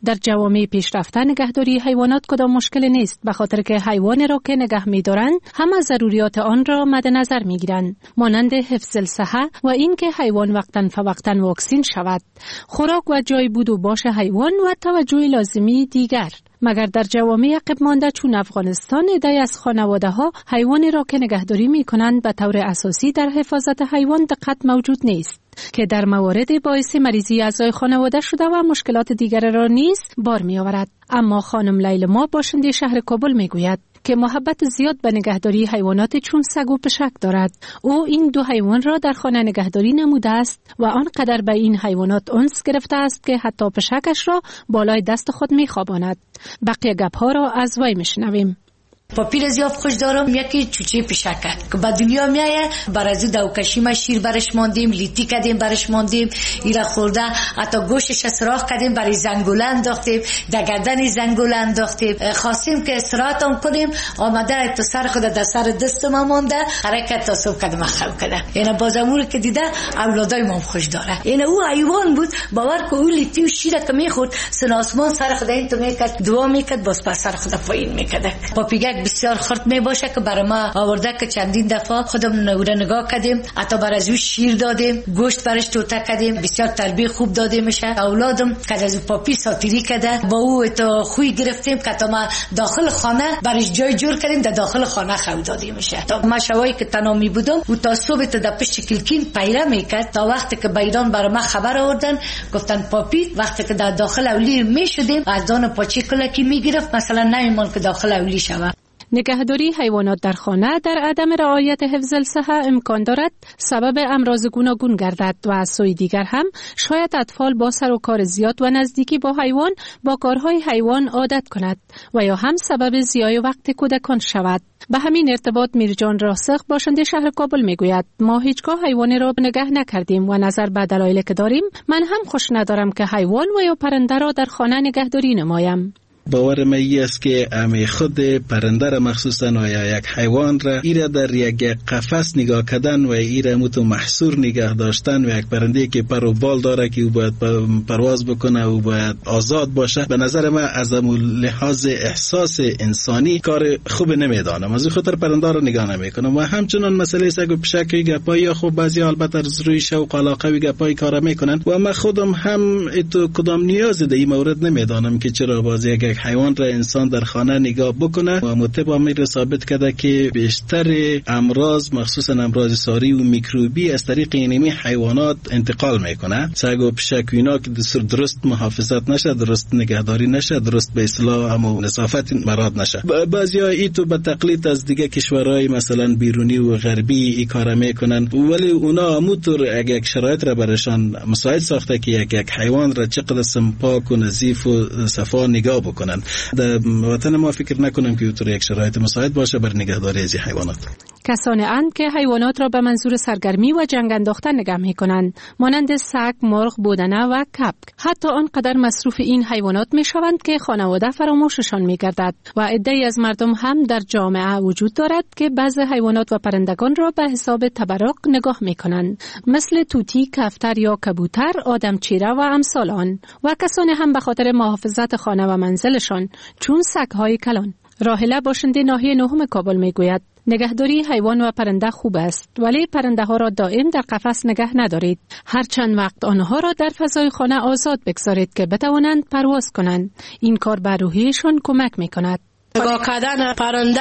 در جوامع پیشرفته نگهداری حیوانات کدام مشکل نیست، به خاطر که حیوان را که نگه می‌دارند همه ضروریات آن را مد نظر می‌گیرند، مانند حفظ الصحه و اینکه حیوان وقتاً فوقتاً واکسین شود، خوراک و جای بود و باش حیوان و توجه لازمی دیگر. مگر در جوامع عقب مانده چون افغانستان عده‌ای از خانواده‌ها حیوانی را که نگهداری می‌کنند به طور اساسی در حفاظت حیوان دقت موجود نیست که در موارد باعث مریضی اعضای خانواده شده و مشکلات دیگر را نیز بار می‌آورد. اما خانم لیلما باشنده شهر کابل می‌گوید که محبت زیاد به نگهداری حیوانات چون سگ و پشک دارد. او این دو حیوان را در خانه نگهداری نموده است و آنقدر به این حیوانات انس گرفته است که حتی پشکش را بالای دست خود می‌خواباند. بقیه گپ‌ها را از وی می‌شنویم. پاپیر زیاد خوش دارم، یکی چوچه پشکه که به دنیا میایه، برای داوکشی ما شیر برش ماندیم، لیتی کردیم برش ماندیم، ایرا خورده حتی گوشتش سراخ کردیم، برای زنگوله انداختیم، دگردن زنگوله انداختیم، خواستیم که استراحت هم کنیم، آمده تو سر خود در سر دست ما مانده، حرکت تا صبح کدم خو کده. یعنی بازمور که دیده اولادای ما خوش داره. یعنی او حیوان بود، باور که او لیتی و شیر که میخورد سن آسمان سر خود این تو میکرد، دعا میکرد، باز پس سر خود پایین میکرد. پاپیگک بسیار خرد می باشه که برای ما آورده که چندین دفعه خودم نوره نگاه کردیم، حتی برای از شیر دادیم، گوشت برش توته کردیم، بسیار تربیت خوب داده میشه. اولادم که از پاپی ساتیری کرده، با او تو خوی گرفتیم که تا ما داخل خانه برش جای جور کردیم، در داخل خانه خو داده میشه. تا ما شوایی که تنامی بودم و تا صبح تا در پشت کلکین پیره میکرد، تا وقتی که بیران برای ما خبر آوردن گفتن پاپی وقتی که در داخل اولی میشدیم از دان پاچی کلکی میگرفت، مثلا نمیمان که داخل اولی شود. نگهداری حیوانات در خانه در عدم رعایت حفظ الصحه امکان دارد سبب امراض گوناگون گردد و از سوی دیگر هم شاید اطفال با سر و کار زیاد و نزدیکی با حیوان با کارهای حیوان عادت کند و یا هم سبب ضیاع وقت کودکان شود. به همین ارتباط میرجان راسخ باشنده شهر کابل میگوید ما هیچگاه حیوانی را نگه نکردیم و نظر به دلایلی که داریم من هم خوش ندارم که حیوان و یا پرنده را در خانه نگهداری نمایم. باور من ای است که امی خود پرنده را مخصوصا و یا یک حیوان را ایره در یک قفس نگاه کردن و ایره متو محصور نگاه داشتن و یک پرنده که پر و بال داره که او باید پرواز بکنه و باید آزاد باشه، به نظر من از لحاظ احساس انسانی کار خوب نمیدانم، از خاطر پرنده را نگاه نمیکنم. و همچنان مسئله سگ و پشک گپای یا خب بعضی البته از روی شوق علاقه و گپای کارا میکنن و من خودم هم تو کدام نیاز در این مورد نمیدانم که چرا باز یک حیوان را انسان در خانه نگاه بکنه و مطبع امیر ثابت کرده که بیشتر امراض مخصوصا امراض ساری و میکروبی از طریق اینمی حیوانات انتقال میکنه. سگ و پشک اینا که درست محافظت نشه، درست نگهداری نشه، درست به اصلاح هم نظافت مراد نشه، بعضیا ای تو به تقلید از دیگه کشورهای مثلا بیرونی و غربی ای کارا میکنن، ولی اونا همونطور یک شرایط را برشان مساعد ساخته که یک یک حیوان را چقدر پاک و نظیف و صفا نگاه بکنن. در وطن ما فکر نکنم که اونطور یک شرایط مساعد باشه بر نگهداری از حیوانات. کسانی اند که حیوانات را به منظور سرگرمی و جنگ انداختن نگاه می‌کنند، مانند سگ، مرغ، بودنه و کبک. حتی آنقدر مصروف این حیوانات می‌شوند که خانواده فراموششان می‌گردد و عده‌ای از مردم هم در جامعه وجود دارد که بعضی حیوانات و پرندگان را به حساب تبرک نگاه می‌کنند، مثل طوطی، کفتر یا کبوتر، آدمچیره و امثال آن، و کسانی هم به خاطر محافظت خانه و منزلشان چون سگ‌های کلان. راحله باشنده ناحیه نهم کابل میگوید نگهداری حیوان و پرنده خوب است، ولی پرنده ها را دائم در قفس نگه ندارید. هر چند وقت آنها را در فضای خانه آزاد بگذارید که بتوانند پرواز کنند. این کار بر روحیشان کمک میکند. نگاه کردن پرنده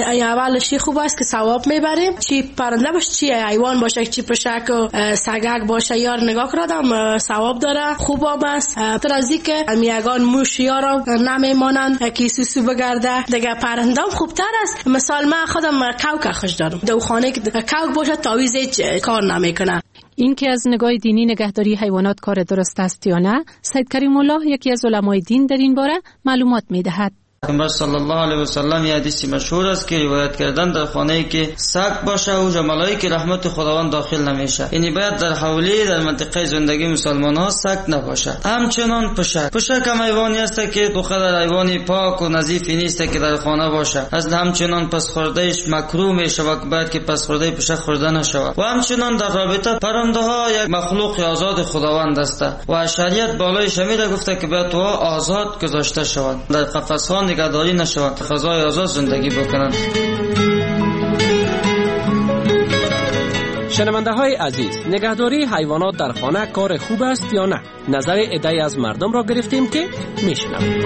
اولش خوب است که ثواب میبریم، چی پرنده باشه چی حیوان باشه، چی پشک و سگک باشه، یار نگاه کردم ثواب داره، خوب هم است. تر از این که میگن موش یارا نمیمانند که سوسو بگرده، دیگه پرنده هم خوبتر است. مثال من خودم کوک خوش دارم، دو خانه که کوک باشه تعویض هیچ کار نمیکنه. این که از نگاه دینی نگهداری حیوانات کار درست است یا نه، سید کریم الله یکی از علمای دین در این باره معلومات میدهد. پیامبر صلی الله علیه و سلم یه حدیث مشهور است که روایت کردن در خانه‌ای که سگ باشه و ملائکه رحمت خداوند داخل نمیشه، یعنی باید در حولی در منطقه زندگی مسلمان ها سگ نباشه. همچنان پشک پشک هم حیوانی است که بخاطر حیوانی پاک و نظیفی نیست که در خانه باشه، از همچنان پس خوردهش مکروه میشه و باید که پس خورده پشک خورده نشود. و همچنان در رابطه پرنده ها یک مخلوق آزاد خداوند است و شریعت بالای شمیره گفته که باید تو آزاد گذاشته شود، در قفس ها نگهداری نشود، فضای آزاد زندگی بکنند. شنونده های عزیز، نگهداری حیوانات در خانه کار خوب است یا نه؟ نظر عده‌ای از مردم را گرفتیم که میشنویم.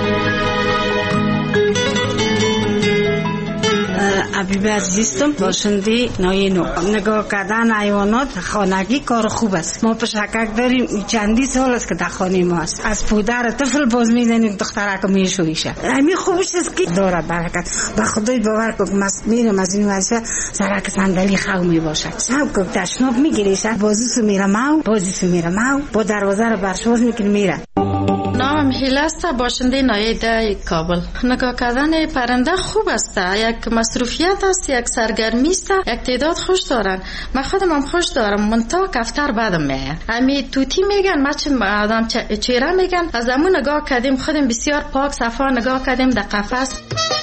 حبیب عزیزم باشنده نای نو. نگاه کردن حیوانات خانگی کار خوب است. ما پشکک داریم، چندی سال است که در خانه ما است. از پودر طفل باز میزنیم دخترک میشویشه. همین خوبش است که داره برکت. به خدای باور کن میرم از این واسه سرک صندلی خو می باشد. شب که تشناب میگیریشه بازیسو میره ماو، بازیسو میره ماو، با دروازه رو برشواز میکنه میره. نامم هیله است، باشنده نایه ده کابل. نگاه کردن پرنده خوب است، یک مصروفیت است، یک سرگرمی است، یک تعداد خوش دارن. من خودم هم خوش دارم، منتها کفتر بعدم میاد. امی توتی میگن، مچ آدم چهره میگن. از همون نگاه کردیم، خودم بسیار پاک صفا نگاه کردیم در قفس.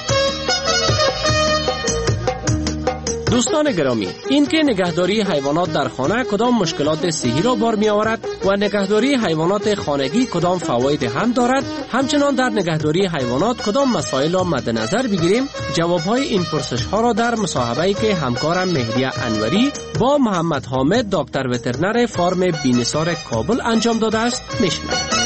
دوستان گرامی، این که نگهداری حیوانات در خانه کدام مشکلات صحی را بار می آورد و نگهداری حیوانات خانگی کدام فواید هم دارد، همچنان در نگهداری حیوانات کدام مسائل را مد نظر بگیریم، جوابهای این پرسش ها را در مصاحبه‌ای که همکارم مهدی انوری با محمد حامد دکتر وترنر فارم بی‌نثار کابل انجام داده است میشنویم.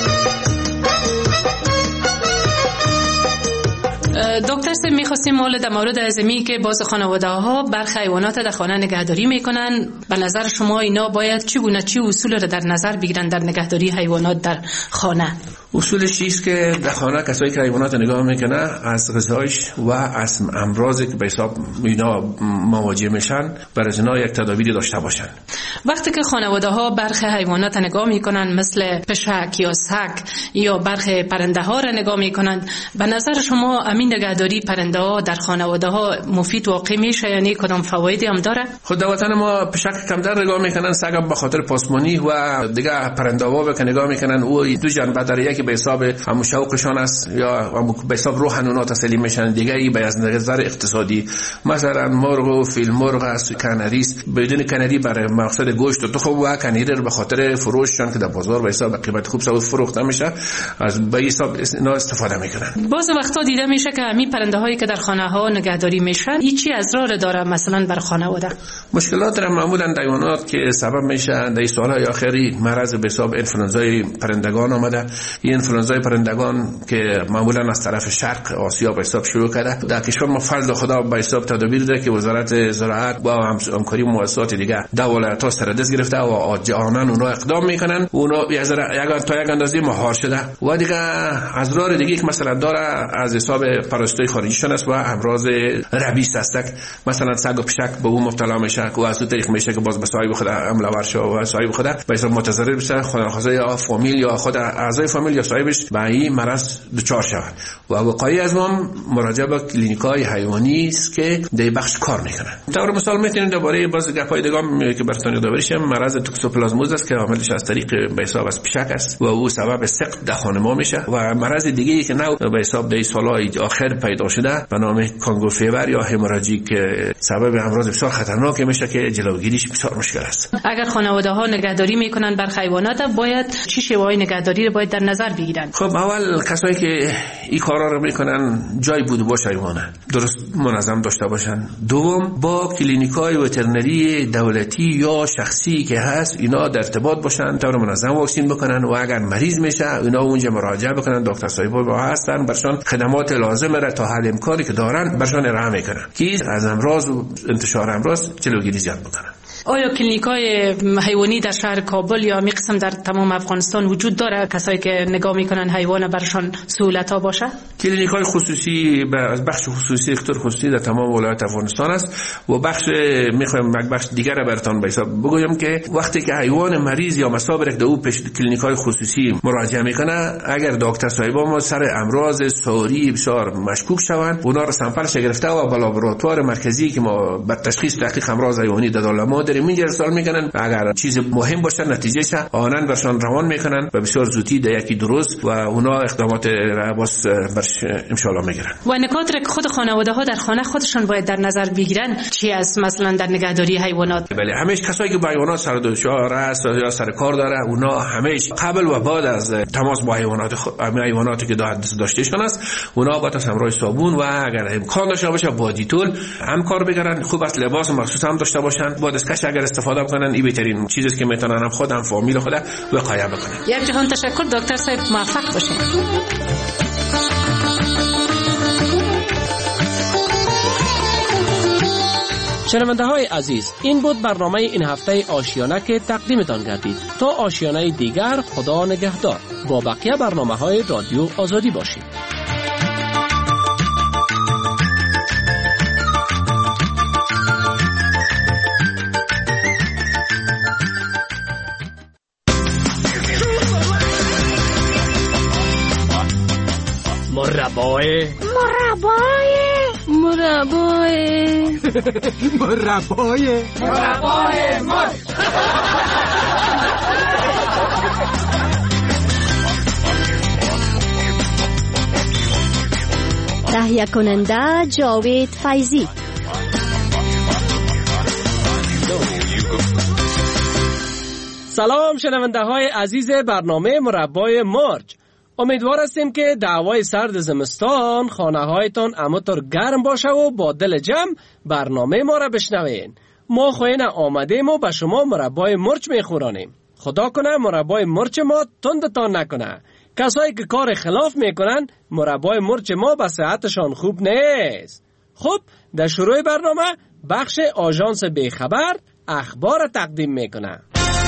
دکتر سه میخواستیم مال در مورد ازمی که باز خانواده ها برخی حیوانات در خانه نگهداری میکنن، به نظر شما اینا باید چگونه چی اصول را در نظر بگیرن در نگهداری حیوانات در خانه؟ اصولش چیست که در خانه کسایی که حیوانات نگاه میکنه از غذایش و از امراضی که به حساب اینا مواجه میشن برای اینا یک تدابیری داشته باشن. وقتی که خانواده ها برخی حیوانات نگاه میکنن مثل پشک یا سگ یا برخی پرنده ها را نگاه میکنن، به نظر شما امین نگهداری پرنده ها در خانواده ها مفید واقع میشه؟ یعنی کدام فوایدی هم داره؟ خود در وطن ما پشک کمتر نگاه میکنن، سگ به خاطر پاسمانی و دیگه پرنده ها که نگاه میکنن او دو جنبه داره، که به حساب همون شوقشان است یا به حساب روحن اونا تسلیم میشن، دیگه ای به از نظر اقتصادی مثلا مرغ و فیل مرغ است، کانری است، بدون کانری برای مقصد گوشت و تخم و کانری رو به خاطر فروششان که در بازار به حساب قیمت خوب سو فروخته میشه از به حساب اینا استفاده میکنن. باز وقتا دیده میشه که همین پرنده هایی که در خانه ها نگهداری میشن هیچی اضرار داره مثلا بر خانواده؟ مشکلات در معمولا حیوانات که سبب میشه در سالهای آخری مرض به حساب انفلوئنزای پرندگان آمده. این انفلوئنزای پرندگان که معمولا از طرف شرق آسیا به حساب شروع کرده، در کشور ما فضل خدا به حساب تدابیر داره که وزارت زراعت با همکاری مؤسسات دیگه دولت‌ها سر دست گرفته و جهانن اونا اقدام میکنن، اونا یک تا یک اندازه مهار شده و دیگه اضرار دیگه که مثلا داره از حساب پرستای خارجیشون است و امراض ربیس است، مثلا سگ و پشک به اون مبتلا میشه و از اون طریق میشه که باز به صاحب خود حمله ور شه و صاحب خود به حساب متضرر بشه، خانواده یا فامیل یا خود اعضای فامیل یا صاحبش به این مرض دچار شود. و وقایع از ما مراجعه به کلینیکای حیوانی است که در بخش کار میکنن. طور مثال میتونید درباره باز گپای دیگه که براتون یاد بریشم، مرض توکسوپلازموز است که عاملش از طریق به حساب از پشک است و او سبب سقط در خانه ما میشه و مرض دیگه ای که نو به حساب در سالهای آخر پیدا شده به نام کانگو فیور یا هموراژیک سبب امراض بسیار خطرناک میشه که جلوگیریش بسیار مشکل است. اگر خانواده ها نگهداری میکنن بر حیوانات باید چه شیوه‌های نگهداری رو باید در نظر بگیرن؟ خب اول کسایی که این کارا رو میکنن جای بود باشه حیوانات درست منظم داشته باشن. دوم با کلینیکای وترنری دولتی یا شخصی که هست اینا در ارتباط باشن، طور منظم واکسین بکنن و اگر مریض میشه اینا اونجا مراجعه بکنن، دکتر صاحبا با هستن برشان خدمات لازم را تا حد امکانی که دارن برشان ارائه میکنن که از امراض و انتشار امراض جلوگیری زیاد بکنن. آیا کلینیک‌های حیوانی در شهر کابل یا می قسم در تمام افغانستان وجود داره کسایی که نگاه میکنن حیوان برشان سهولت‌ها باشه؟ کلینیک‌های خصوصی از بخش خصوصی اختر خصوصی در تمام ولایت افغانستان است و بخش میخوام یک بخش دیگر را براتون به حساب بگویم که وقتی که حیوان مریض یا مصاب یک دو پیش کلینیک‌های خصوصی مراجعه میکنه، اگر دکتر صاحبا ما سر امراض ساری بسیار مشکوک شوند، اونا را سامپلش گرفته و با لابراتوار مرکزی که ما به تشخیص دقیق امراض حیوانی دادن ما در اینجا ارسال میکنن، اگر چیز مهم باشه نتیجهش آنن برشان روان میکنن و بسیار زودی در یکی درست و اونا اقدامات را باز برش ان شاء الله میگیرن. و نکات که خود خانواده ها در خانه خودشان باید در نظر بگیرن چی است مثلا در نگهداری حیوانات؟ بله، همیشه کسایی که با حیوانات سر و دشوار است یا سر کار داره، اونا همیشه قبل و بعد از تماس با حیوانات حیواناتی که داشتهشان است، اونا با همراه صابون و اگر امکان داشته باشه با دیتول هم کار بگیرن. خوب است لباس مخصوص هم داشته باشن. با دستکش اگر استفاده کنن این بهترین چیزی است که میتونن هم خودم فامیل خود وقایع بکنن. یک جهان تشکر دکتر صاحب، موفق باشین. شنونده های عزیز، این بود برنامه این هفته آشیانه که تقدیمتان گردید. تا آشیانه دیگر، خدا نگهدار. با بقیه برنامه های رادیو آزادی باشید. مربای مربای مربای مربای مربای مر تهیه کننده جاوید فیضی. سلام شنونده های عزیز برنامه مربای مرج. امیدوار هستیم که دعوای سرد زمستان خانه هایتان همونطور گرم باشه و با دل جمع برنامه ما را بشنوین. ما خوین آمدیم و به شما مربای مرچ میخورانیم. خدا کنه مربای مرچ ما تندتان نکنه. کسایی که کار خلاف میکنن مربای مرچ ما به صحتشان خوب نیست. خب در شروع برنامه بخش آژانس بیخبر اخبار تقدیم میکنه.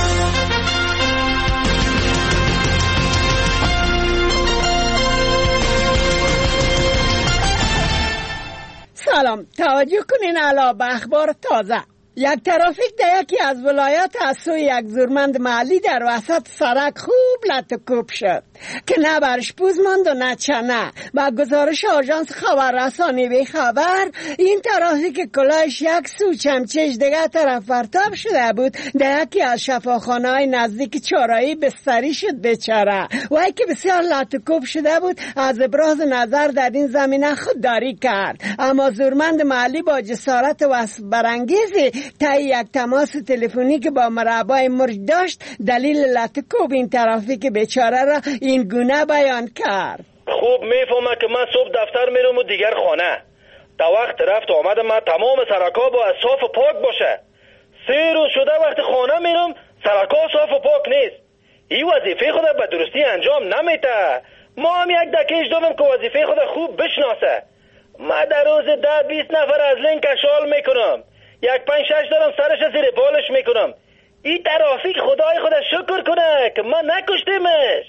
سلام، توجه کنین علا به اخبار تازه. یک ترافیک در یکی از ولایات از سوی یک زورمند محلی در وسط سرک خوب لطکوب شد که نه برش پوز ماند و نه چنه. با گزارش آژانس خبررسانی به خبر، این ترافیک کلاهش یک سو چمچش دیگه طرف پرتاب شده بود. در یکی از شفاخانه‌های نزدیک چارایی بستری شد بیچاره. وی که بسیار لطکوب شده بود از ابراز نظر در این زمینه خودداری کرد، اما زورمند محلی با جسارت وصف برانگیزی تا یک تماس تلفنی که با مربای مرج داشت دلیل لطکوب این ترافیک بیچاره را این گونه بیان کرد. خوب میفهمه که من صبح دفتر میرم و دیگر خانه. تا وقت رفت آمدم من تمام سرکا با صاف و پاک باشه. سه روز شده وقتی خانه میرم سرکا صاف و پاک نیست. این وظیفه خود به درستی انجام نمیده. ما هم یک دکیش دادم که وظیفه خود خوب بشناسه. من در روز ده بیست نفر از لینک کشال میکنم. یک پنج شش دارم سرش زیر بالش میکنم. این ترافیک خدای خدا شکر کنه که من نکشتیمش.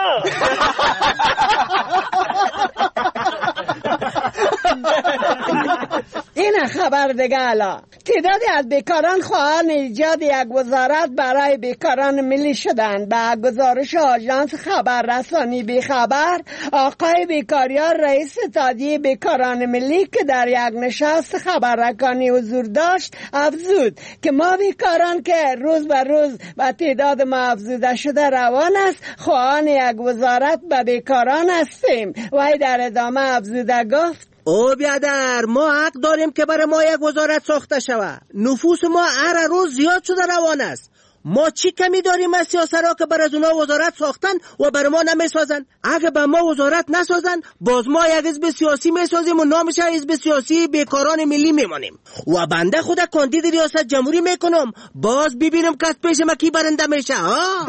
این خبر دیگه الا تعدادی از بیکاران خواهان ایجاد یک وزارت برای بیکاران ملی شدند. به گزارش آژانس خبررسانی بی خبر، آقای بیکاریار رئیس اتحادیه بیکاران ملی که در یک نشست خبررسانی حضور داشت افزود که ما بیکاران که روز به روز به تعداد ما افزوده شده روان است خواهان یک وزارت به بیکاران هستیم. وی در ادامه افزوده گفت او بیادر ما حق داریم که برای ما یک وزارت ساخته شود. نفوس ما هر روز زیاد شده روان است. ما چی کمی داریم از سیاست‌ها که برای از اونا وزارت ساختن و برای ما نمیسازن؟ اگه به ما وزارت نسازن باز ما یک حزب سیاسی میسازیم و نامش حزب سیاسی بیکاران ملی میمانیم و بنده خود کاندید ریاست جمهوری میکنم. باز ببینم که از پیش ما کی برنده میشه. ها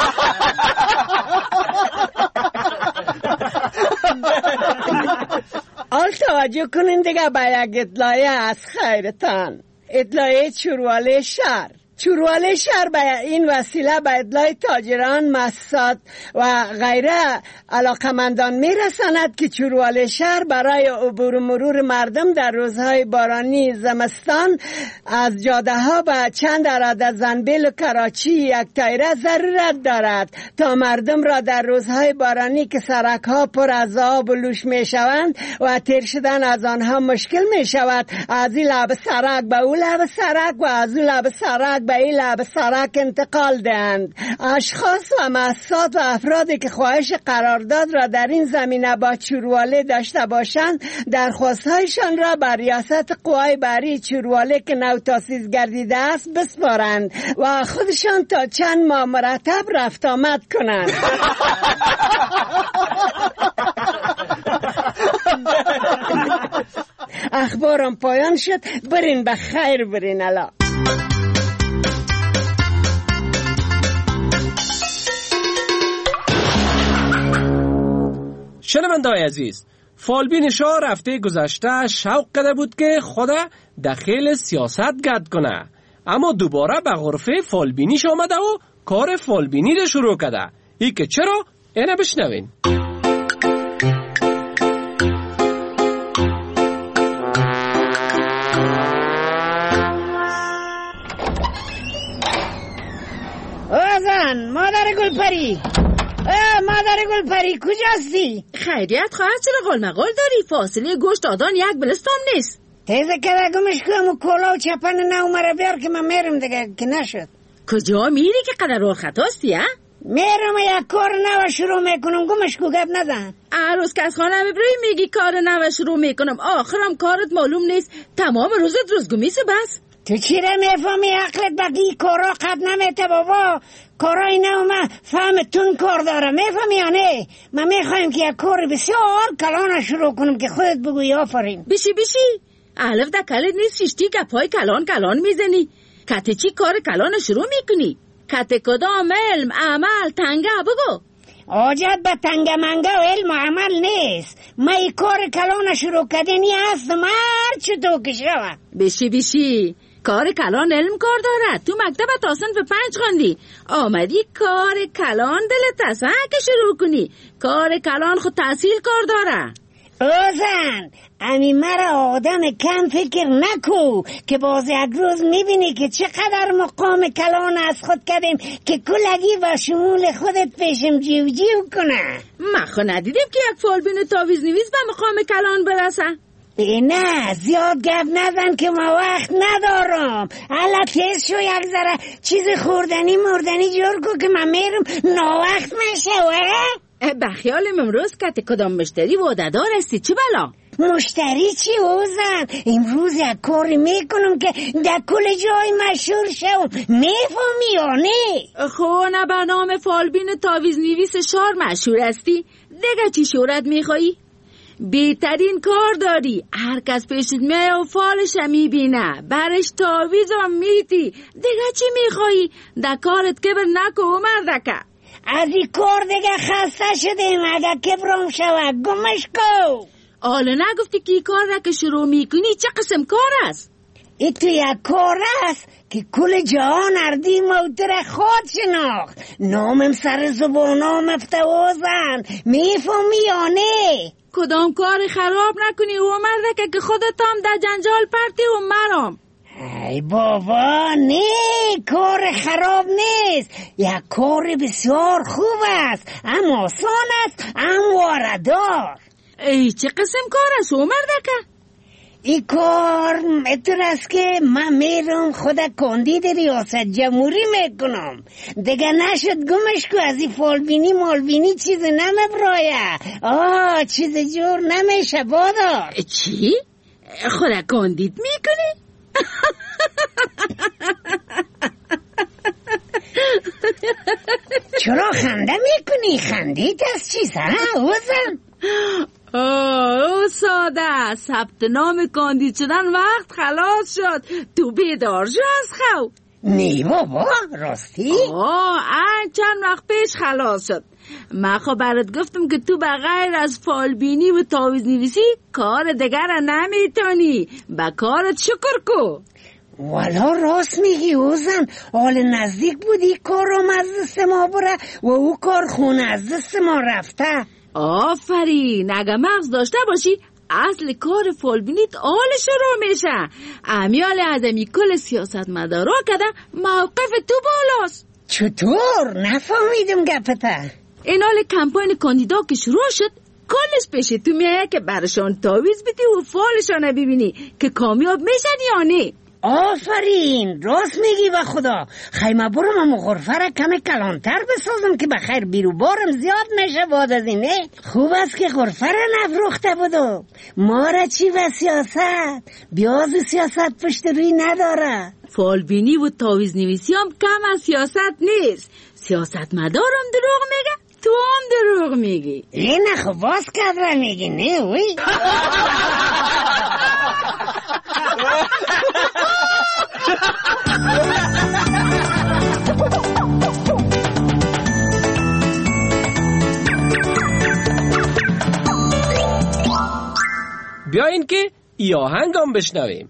آل توجه کنین دیگه به یک اطلاعیه از خیرتان. اطلاعیه چورواله شهر چوروال شهر به این وسیله به ادلای تاجران، مؤسسات و غیره علاقمندان میرساند که چوروال شهر برای عبور و مرور مردم در روزهای بارانی زمستان از جاده ها به چند عدد زنبیل و کراچی یک تایره ضرورت دارد تا مردم را در روزهای بارانی که سرک ها پر از آب و لوش می شوند و تیر شدن از آنها مشکل می شود، از این لب سرک به او لب سرک و از اون لب سرک به این لب سرک انتقال دهند. اشخاص و مؤسسات و افرادی که خواهش قرارداد را در این زمینه با چورواله داشته باشند درخواستهایشان را بر ریاست قوای بحری چورواله که نو تاسیس گردیده است بسپارند و خودشان تا چند ماه مرتب رفت آمد کنند. اخبارم پایان شد. برین به خیر، برین الا. شنونده‌های عزیز، فالبین شاه رفته گذشته شوق کرده بود که خدا داخل سیاست گرد کنه، اما دوباره به غرفه فالبینیش آمده و کار فالبینی رو شروع کرده. ای که چرا؟ اینه بشنوین. آزان مادر گلپری، مادر گلپری کجاستی؟ خیریت خواهد، چرا قول مقال داری؟ فاصله گوشت آدان یک بلستام نیست. تیزه که گمش کنم و کولا و چپن نو مرا بیار که من میرم دیگه که نشد. کجا میری که قدر رول خطاستی ها؟ میرم یک کار نو شروع میکنم، گمش کو گپ نزن. هر روز که از خانه ببری میگی کار نو شروع میکنم، آخرم کارت معلوم نیست، تمام روزت روزگمیسه بس. تو چی را میفهمی؟ عقلت بگی کارا قد نمیته بابا. کارای نو من فهمتون کار دارم، میفهمی یا نه؟ من میخوایم که یک کار بسیار کلان شروع کنم که خودت بگوی آفرین. بشی بشی الف دا کلت نیست، ششتی گپای کلان کلان میزنی. کته چی کار کلان شروع میکنی؟ کته کدام علم عمل تنگه بگو. آجت به تنگه منگه و علم و عمل نیست. من ای کار کلان شروع کردنی هست مرد چطور که شود. بشی بشی کار کلان علم کار داره. تو مکتب تاسن به پنج خوندی، آمدی کار کلان دلت هست که شروع کنی. کار کلان خود تحصیل کار داره. اوزن امی مرا آدم کم فکر نکو که باز یک روز میبینی که چقدر مقام کلان از خود کردیم که کلگی و شمول خودت پیشم جیو جیو کنه. من خود ندیدیم که یک فالبین تاویز نویز به مقام کلان برسه. نه زیاد گپ نزن که ما وقت ندارم. حالا تیز شو یک ذره چیز خوردنی مردنی جور کو که من میرم ناوقت میشه. به خیالم امروز که کدام مشتری وعده‌دار هستی؟ چه بلا؟ مشتری چی اوزن؟ امروز یک کاری میکنم که در کل جای مشهور شوم، میفهمی یا نه؟ خونه به نام فالبین تاویز نویس شهر مشهور هستی؟ دیگه چی شهرت میخوایی؟ بهترین کار داری، هر کس پیشت میه و فالش میبینه، برش تاویز و میتی. دیگه چی میخوایی؟ در کارت کبر نکو و مردکه. از این کار دیگه خسته شدیم، اگر کبرم شود گمش کو. حالا نگفتی که کار را که شروع میکنی چه قسم کار است؟ ای تو یک کار است که کل جهان اردی موتر خود شناخت. نامم سر زبانام افتوازن، میفهمی یا نه؟ کدام کار خراب نکنی و مرده که خودت هم در جنجال پرتی و مرام. ای بابا نه، کار خراب نیست، یک کار بسیار خوب است، اما آسان است، اما واردار. ای چه قسم کار است او مردکه؟ این کار متر است که من میرم خود کاندید ریاست جمهوری میکنم. دیگه نشد گمش کو از این فالبینی مالبینی چیز نمبرایه. آه چیز جور نمیشه بادار. چی؟ خود کاندید میکنی؟ چرا خنده میکنی؟ خندید از چیز ها اوزن؟ اوه ساده، ثبت نام کاندید شدن وقت خلاص شد. تو بیدار شو از خو. نی بابا راستی؟ آه این چند وقت پیش خلاص شد. من خب برات گفتم که تو بغیر از فالبینی و تاویز نویسی کار دیگر نمیتونی. با کارت شکر کو. والا راست میگی اوزن، حال نزدیک بودی کارم از دست ما بره و او کار خونه از دست ما رفته. آفرین، اگه مغز داشته باشی اصل کار فالبینیت آلش رو میشه. امیال اعظمی کل سیاست مدارا کده موقف تو بالاست. چطور؟ نفهمیدم گپته. این حال کمپاین کاندیدا که شروع شد کلش پیش تو میایه که برشان تاویز بدی و فالشان ببینی که کامیاب میشن یا نه. آفرین، راست میگی و خدا. خیمه برم امو غرفه را کمی کلانتر بسازم که بخیر بیرو بارم زیاد میشه بعد از اینه. خوب است که غرفه را نفروخته بودو. ما را چی و سیاست؟ بیاز سیاست پشت روی نداره. فالبینی و تاویز نویسی هم کم از سیاست نیست. سیاست مدارم دروغ میگه، تو هم دروغ میگی. این خب باز کدره میگی نه وی. بیاین که ای آهنگ هم بشنویم.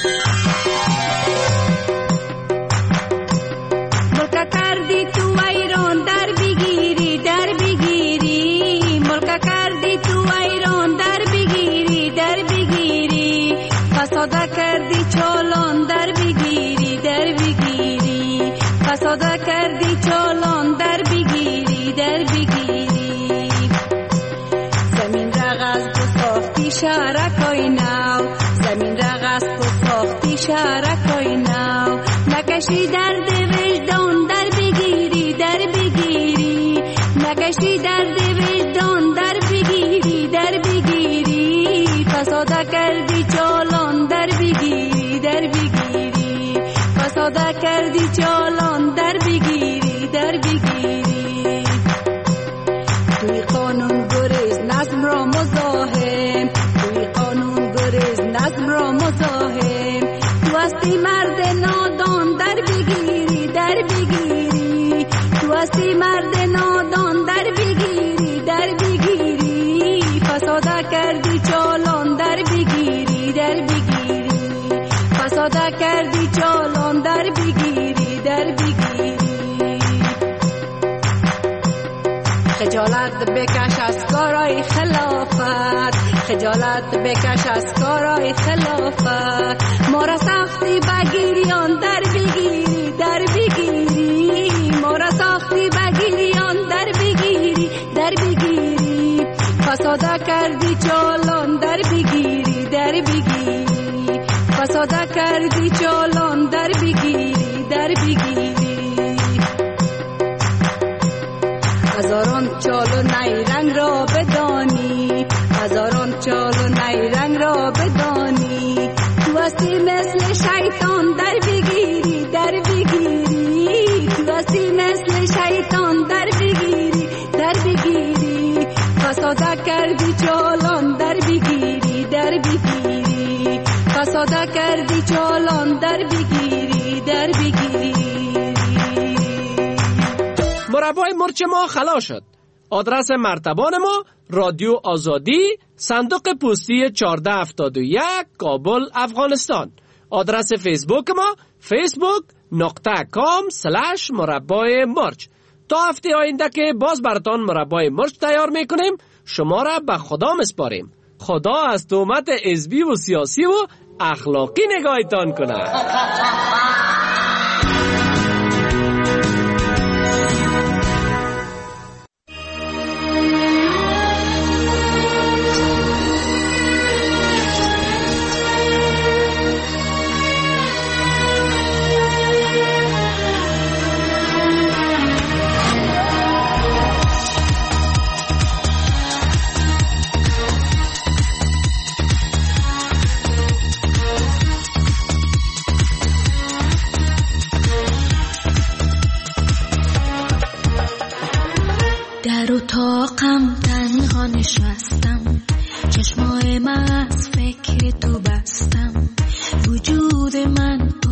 ملکا کردی تو ایران در بگیری در بگیری، ملکا کردی تو ایران در بگیری در بگیری، فساده کردی چالان در بگیری در بگیری، فساده کردی چالان در بگیری در بگیری. زمین رغز تو ساختی شهرکای نو، زمین رغز تو ساختی شهرکای نو، نکشی درد وجدان در بگیری در بگیری، نکشی درد وجدان در بگیری در بگیری، فساده کردی چالان در بگیری در بگیری، فساده کردی چالان در بگیری در بگیری. توی قانون گریز نظم را مزاحم، توی قانون گریز نظم را مزاحم، تو هستی مرد نادان در بگیری در بگیری، تو هستی مرد نادان در بگیری در بگیری، فساده کردی چالان در بگیری در بگیری، فساده کردی چالان در بگیری در بگیری. خجالت بکش از کارای خلافت، خجالت بکش از کارای خلافت، ما را ساختی بگیریان در بگیری در بگیری، ما را ساختی بگیریان در بگیری در بگیری، فساده کردی چالان در بگیری در بگیری، فساده کردی چالان در بگیری در بگیری. هزاران چال و نیرنگ را بدانی، هزاران چال و نیرنگ را بدانی، تو هستی مثل شیطان در بگیری در بگیری، تو هستی مثل شیطان در بگیری در بگیری، فساده کردی چالان در بگیری در بگیری، فساده کردی چالان در بگیری در بگیری. مربای مرچ ما خلاص شد. آدرس مرتبان ما رادیو آزادی، صندوق پستی چهارده هفتاد و یک، کابل، افغانستان. آدرس فیسبوک ما فیسبوک نقطه کام سلش مربای مرچ. تا هفته آینده که باز براتان مربای مرچ تیار میکنیم، شما را به خدا مسپاریم. خدا از تهمت حزبی و سیاسی و اخلاقی نگاهتان کنه. در اتاقم تنها نشستم، چشمای من از فکر تو بستم، وجود من